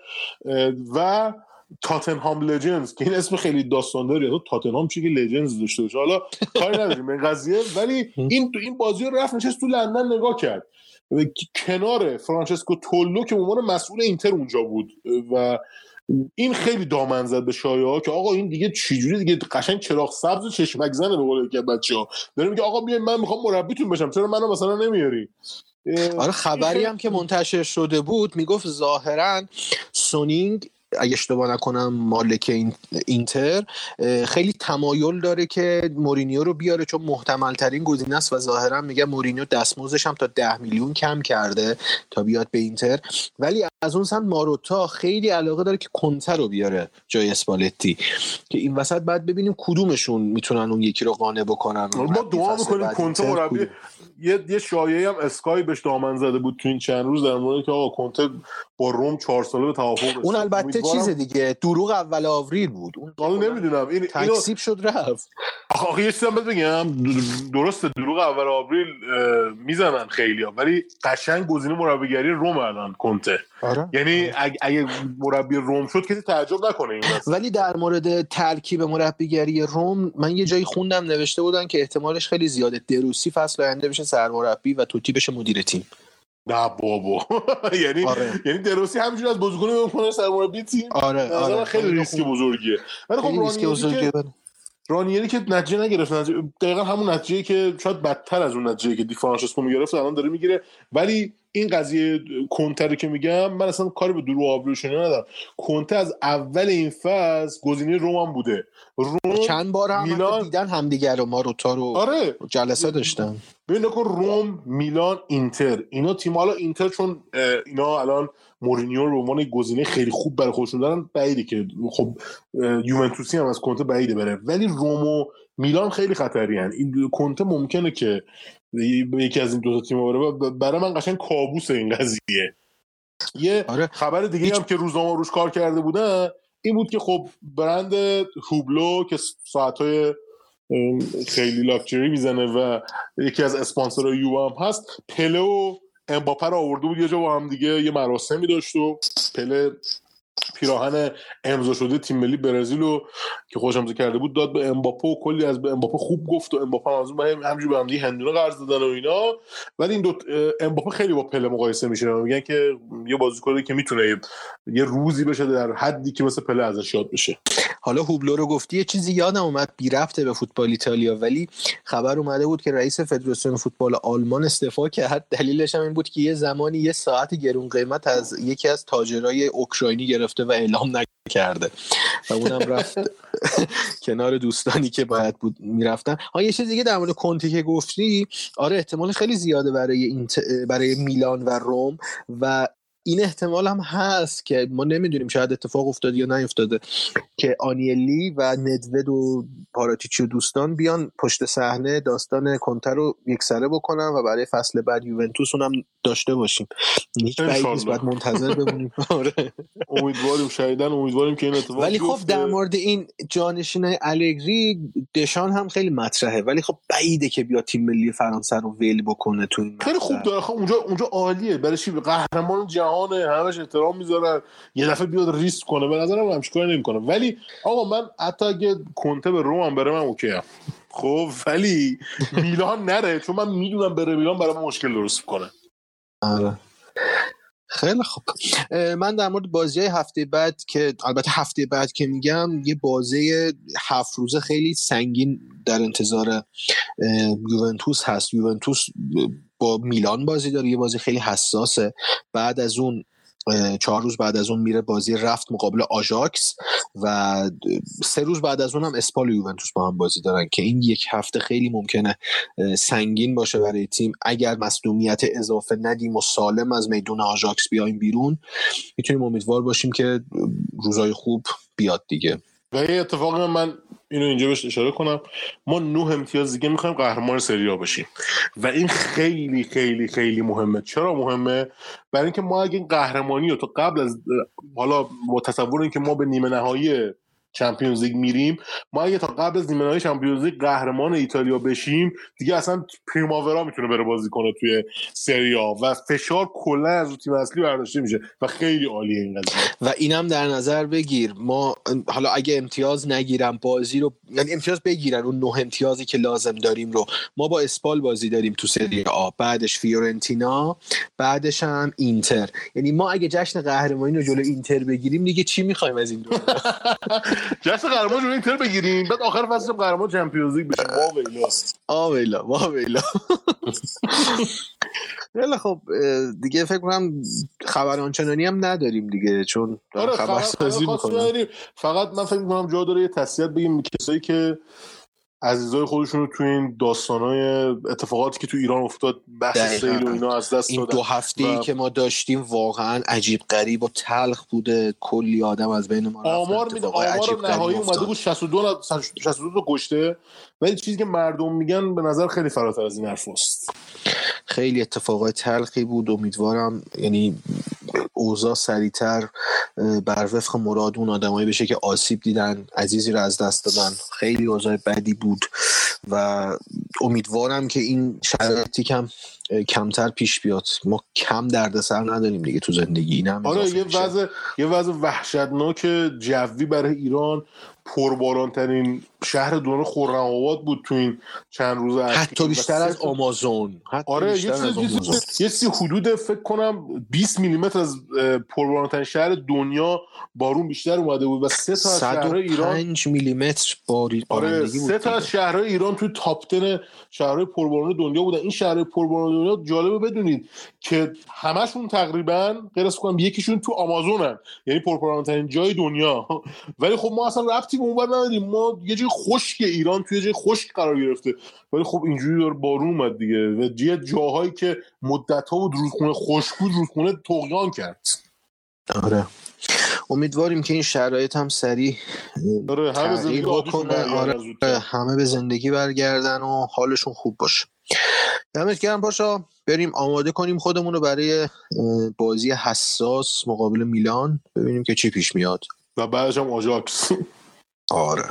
و تاتنهام لژندز که این اسم خیلی داستان داره، تاتنهام چیه که لژندز داشته باشه، حالا کاری نداریم این قضیه، ولی این این بازی رو رفت نشست تو لندن نگاه کرد کنار فرانچسکو تولو که عنوان مسئول اینتر اونجا بود و این خیلی دامن زد به شایعه‌ها که آقا این دیگه چجوری دیگه قشنگ چراغ سبز و چشمک زنه به قول که بچه‌ها داره میگه آقا بیاین من میخوام مربیتون بشم، چرا منو مثلا نمیاری؟ آره خبری هم که منتشر شده بود میگفت ظاهرا سونینگ اگه اشتباه نکنم مالک این اینتر خیلی تمایل داره که مورینیو رو بیاره چون محتمل ترین گزینه است و ظاهرا میگه مورینیو دستمزدش هم تا ده میلیون کم کرده تا بیاد به اینتر، ولی از اون سمت ماروتا خیلی علاقه داره که کنته رو بیاره جای اسپالتی که این وسط بعد ببینیم کدومشون میتونن اون یکی رو قانع بکنن. ما دعا میکنیم کنته مربی. یه یه شایعه هم اسکای بهش دامن زده بود تو این چند روز در مورد که آقا کنته با روم چهار ساله به توافق رسید. اون البته چیز دیگه دروغ اول آوریل بود، اون حالا نمیدونم این تکذیب شد رفت. آخه یه چیزی هم بگم، درسته دروغ اول آوریل میزنن خیلیا، ولی قشنگ گزینه مربیگری روم الان کنته. آره. یعنی اگه, اگه مربی روم شد کسی تعجب نکنه این واسه. ولی در مورد ترکیب مربیگری روم من یه جایی خوندم نوشته بودن که احتمالش خیلی زیاده دروسی فصل آینده بشه سرمربی و توتی بشه مدیر تیم. نه بابا یعنی آره. یعنی دروسی همینجوری از بازیکن میکنه سرمربی تیم. آره آره خیلی ریسک بزرگیه. ولی خب ریسک بزرگیه. رانیری که نتیجه نگرفت، نتیجه دقیقا همون نتیجه‌ای که شاید بدتر از اون نتیجه‌ای که دی فرانچسکو میگرفت الان داره میگیره. ولی این قضیه کنته که میگم من اصلا کاری به درو آبروشون ندارم. کنته از اول این فاز گزینه روم بوده. روم چند بار هم میلان دیدن همدیگه رو، ما رو تا رو آره. جلسه داشتن. ببین نکن روم، میلان، اینتر، اینا تیم، حالا اینتر چون اینا الان مورینیو رو به عنوان گزینه خیلی خوب برای خودشون دارن، بعیده که خب یوونتوسی هم از کنته بعیده بره، ولی روم و میلان خیلی خطری ان. این کنته ممکنه که یکی از این دو تا تیم‌ها بره. برای من قشنگ کابوسه این قضیه. یه آره. خبر دیگه هیچ... هم که روزنامه روش کار کرده بودن این بود که خب برند هوبلو که ساعت‌های خیلی لاکچری میزنه و یکی از اسپانسرهای یووه هم هست، پله و امباپه رو آورده بود یه جا با هم دیگه، یه مراسمی داشت و پله پیراهن امضا شده تیم ملی برزیلو که خوش امضا کرده بود داد به امباپه و کلی از به امباپه خوب گفت و امباپه هم از اون هم همینجوری به هم دیگه هندونه قرض دادن و اینا. ولی این دو امباپه خیلی با پله مقایسه میشه، میگن که یه بازیکنی که میتونه یه روزی بشه در حدی که مثل پله ازش یاد بشه. حالا هوبلو رو گفتی یه چیزی یادم اومد بی ربطه به فوتبال ایتالیا، ولی خبر اومده بود که رئیس فدراسیون فوتبال آلمان استعفا کرد. دلیلش هم این بود که یه زمانی یه ساعت گرون قیمت از یکی از تاجرای اوکراینی گرفته و اعلام نکرده و اونم رفت کنار دوستانی که باید بود میرفتن. ها یه چیز دیگه در مورد کنته که گفتی، آره احتمال خیلی زیاده برای اینت... برای میلان و روم و این احتمال هم هست که ما نمیدونیم شاید اتفاق افتاده یا نیفتاده که آنیلی و ندوید و پاراتیچی و دوستان بیان پشت صحنه داستان کنته رو یکسره بکنن و برای فصل بعد یوونتوس اونم داشته باشیم. هیچ بعید نیست، باید منتظر بمونیم. آره امیدواریم شایدن امیدواریم که این اتفاق ولی خب در مورد این جانشین الگری دشان هم خیلی مطرحه، ولی خب بعیده که بیا تیم ملی فرانسه رو ول بکنه تو این خیلی خوب داره. خب اونجا اونجا عالیه، برای چی؟ قهرمان جهانه، همش احترام میذارن، یه دفعه بیاد ریسک کنه به نظرم همش کاری نمیکنه. ولی آقا من حتی اگه کنته به روم هم بره من اوکی ام، خب ولی میلان نره، چون من میدونم بره میلان برای من مشکل درست کنه. آره خیلی خوب. من در مورد بازی‌های هفته بعد که البته هفته بعد که میگم یه بازی هفت روزه خیلی سنگین در انتظار یوونتوس هست. یوونتوس با میلان بازی داره، یه بازی خیلی حساسه. بعد از اون چهار روز بعد از اون میره بازی رفت مقابل آژاکس و سه روز بعد از اون هم اسپال و یوونتوس با هم بازی دارن که این یک هفته خیلی ممکنه سنگین باشه برای تیم. اگر مصدومیت اضافه ندیم و سالم از میدون آژاکس بیایم بیرون میتونیم امیدوار باشیم که روزای خوب بیاد دیگه. و یه اتفاقی من اینو اینجا بهش اشاره کنم، ما نه امتیاز دیگه میخوایم قهرمان سری آ بشیم و این خیلی خیلی خیلی مهمه. چرا مهمه؟ برای اینکه ما اگه این قهرمانی رو تا قبل از حالا با تصور اینکه ما به نیمه نهایی چمپیونز لیگ میریم، ما اگه تا قبل از نیمه نهایی چمپیونز لیگ قهرمان ایتالیا بشیم دیگه اصلا پریماورا میتونه بره بازی کنه توی سری آ و فشار کلا از تیم اصلی برداشته میشه و خیلی عالیه این قضیه. و اینم در نظر بگیر ما حالا اگه امتیاز نگیرم بازی رو، یعنی امتیاز بگیرن اون نه امتیازی که لازم داریم رو، ما با اسپال بازی داریم تو سری آ، بعدش فیورنتینا، بعدش هم اینتر. یعنی ما اگه جشن قهرمانی رو جلو اینتر بگیریم دیگه چی میخوایم از این دو؟ جشن قهرمان جلوی اینتر بگیریم بعد آخر فصل قهرمان چمپیونز لیگ بشیم. وا ویلا آ ویلا وا ویلا. خیلی خب دیگه فکر کنم خبر آنچنانی هم نداریم دیگه، چون آره خبرسازی می‌کنیم. فقط من فکر می‌کنم جا داره یه تسلیت بگیم کسایی که عزیزای خودشون رو تو این داستانای اتفاقاتی که تو ایران افتاد بحث سیل و اینا از دست دادن. این دو هفته‌ای و... که ما داشتیم واقعا عجیب غریب و تلخ بوده. کلی آدم از بین ما رفتن. آمار میده، آمار نهایی اومده بود شصت و دو شصت و دو تا کشته، ولی چیزی که مردم میگن به نظر خیلی فراتر از این حرفاست. خیلی اتفاقای تلخی بود. امیدوارم یعنی اوضاع سریعتر بر وفق مراد اون آدمایی بشه که آسیب دیدن، عزیزی رو از دست دادن. خیلی اوضاع بدی بود و امیدوارم که این شرایطی کم کمتر پیش بیاد. ما کم دردسر نداریم دیگه تو زندگی. اینم آره یه وضع یه وضع وحشتناک جوی برای ایران، پربارانترین شهر دنیا خرم‌آباد بود تو این چند روز اخیر، حتی بیشتر از آمازون. آره یه چیزی یه چیزی حدود فکر کنم بیست میلیمتر از پربارانترین شهر دنیا بارون بیشتر اومده بود و سه تا از شهرهای ایران پنج میلیمتر باری بارندگی بود. سه تا از شهرهای ایران توی تاپ ده شهرهای پرباران دنیا بودن. این شهرهای پرباران دنیا جالبه بدونید که همشون تقریبا غیر از کنم یکیشون تو آمازونن، یعنی پربارانترین جای دنیا. ولی خب ما اصلا ربطی به اونور نداریم، ما یه جای خشک ایران توی جای خشک قرار گرفته، ولی خب اینجوری داره بارون اومد دیگه و یه جاهایی که مدت‌ها بود رودخونه خشک بود رودخونه طغیان کرد. آره امیدواریم که این شرایط هم سریع آره همه زندگی بکنه. آره همه به زندگی برگردن و حالشون خوب باشه. دمت گرم پاشا. بریم آماده کنیم خودمون رو برای بازی حساس مقابل میلان، ببینیم که چی پیش میاد و بعدش هم آژاکس. آره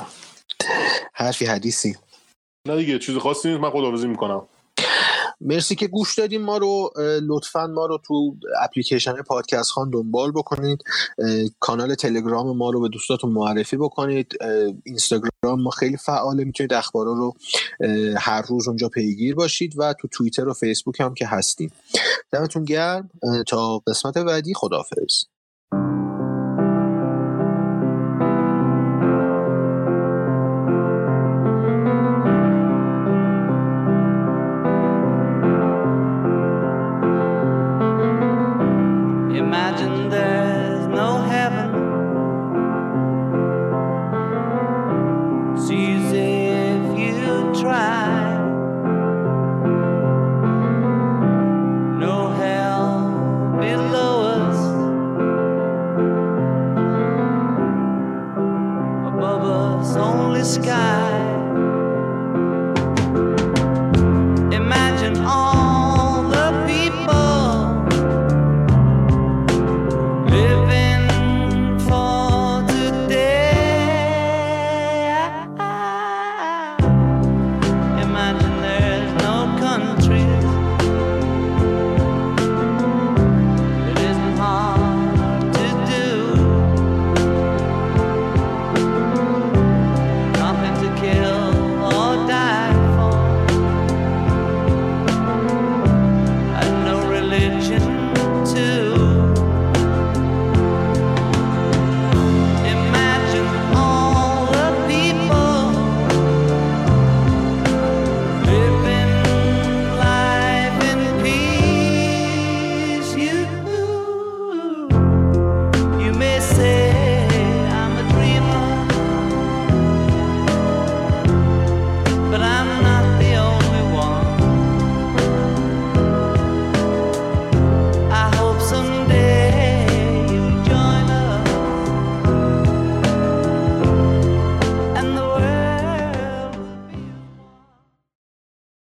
حرفی حدیثی نه دیگه، چیز خاصی نیست. من خداحافظی میکنم. مرسی که گوش دادیم ما رو. لطفاً ما رو تو اپلیکیشن پادکست خان دنبال بکنید. کانال تلگرام ما رو به دوستاتون معرفی بکنید. اینستاگرام ما خیلی فعاله، میتونید اخبارا رو هر روز اونجا پیگیر باشید و تو توییتر و فیسبوک هم که هستیم. دمتون گرم تا قسمت بعدی. خداحافظ. Imagine there's no heaven. It's easy if you try. No hell below us. Above us only sky.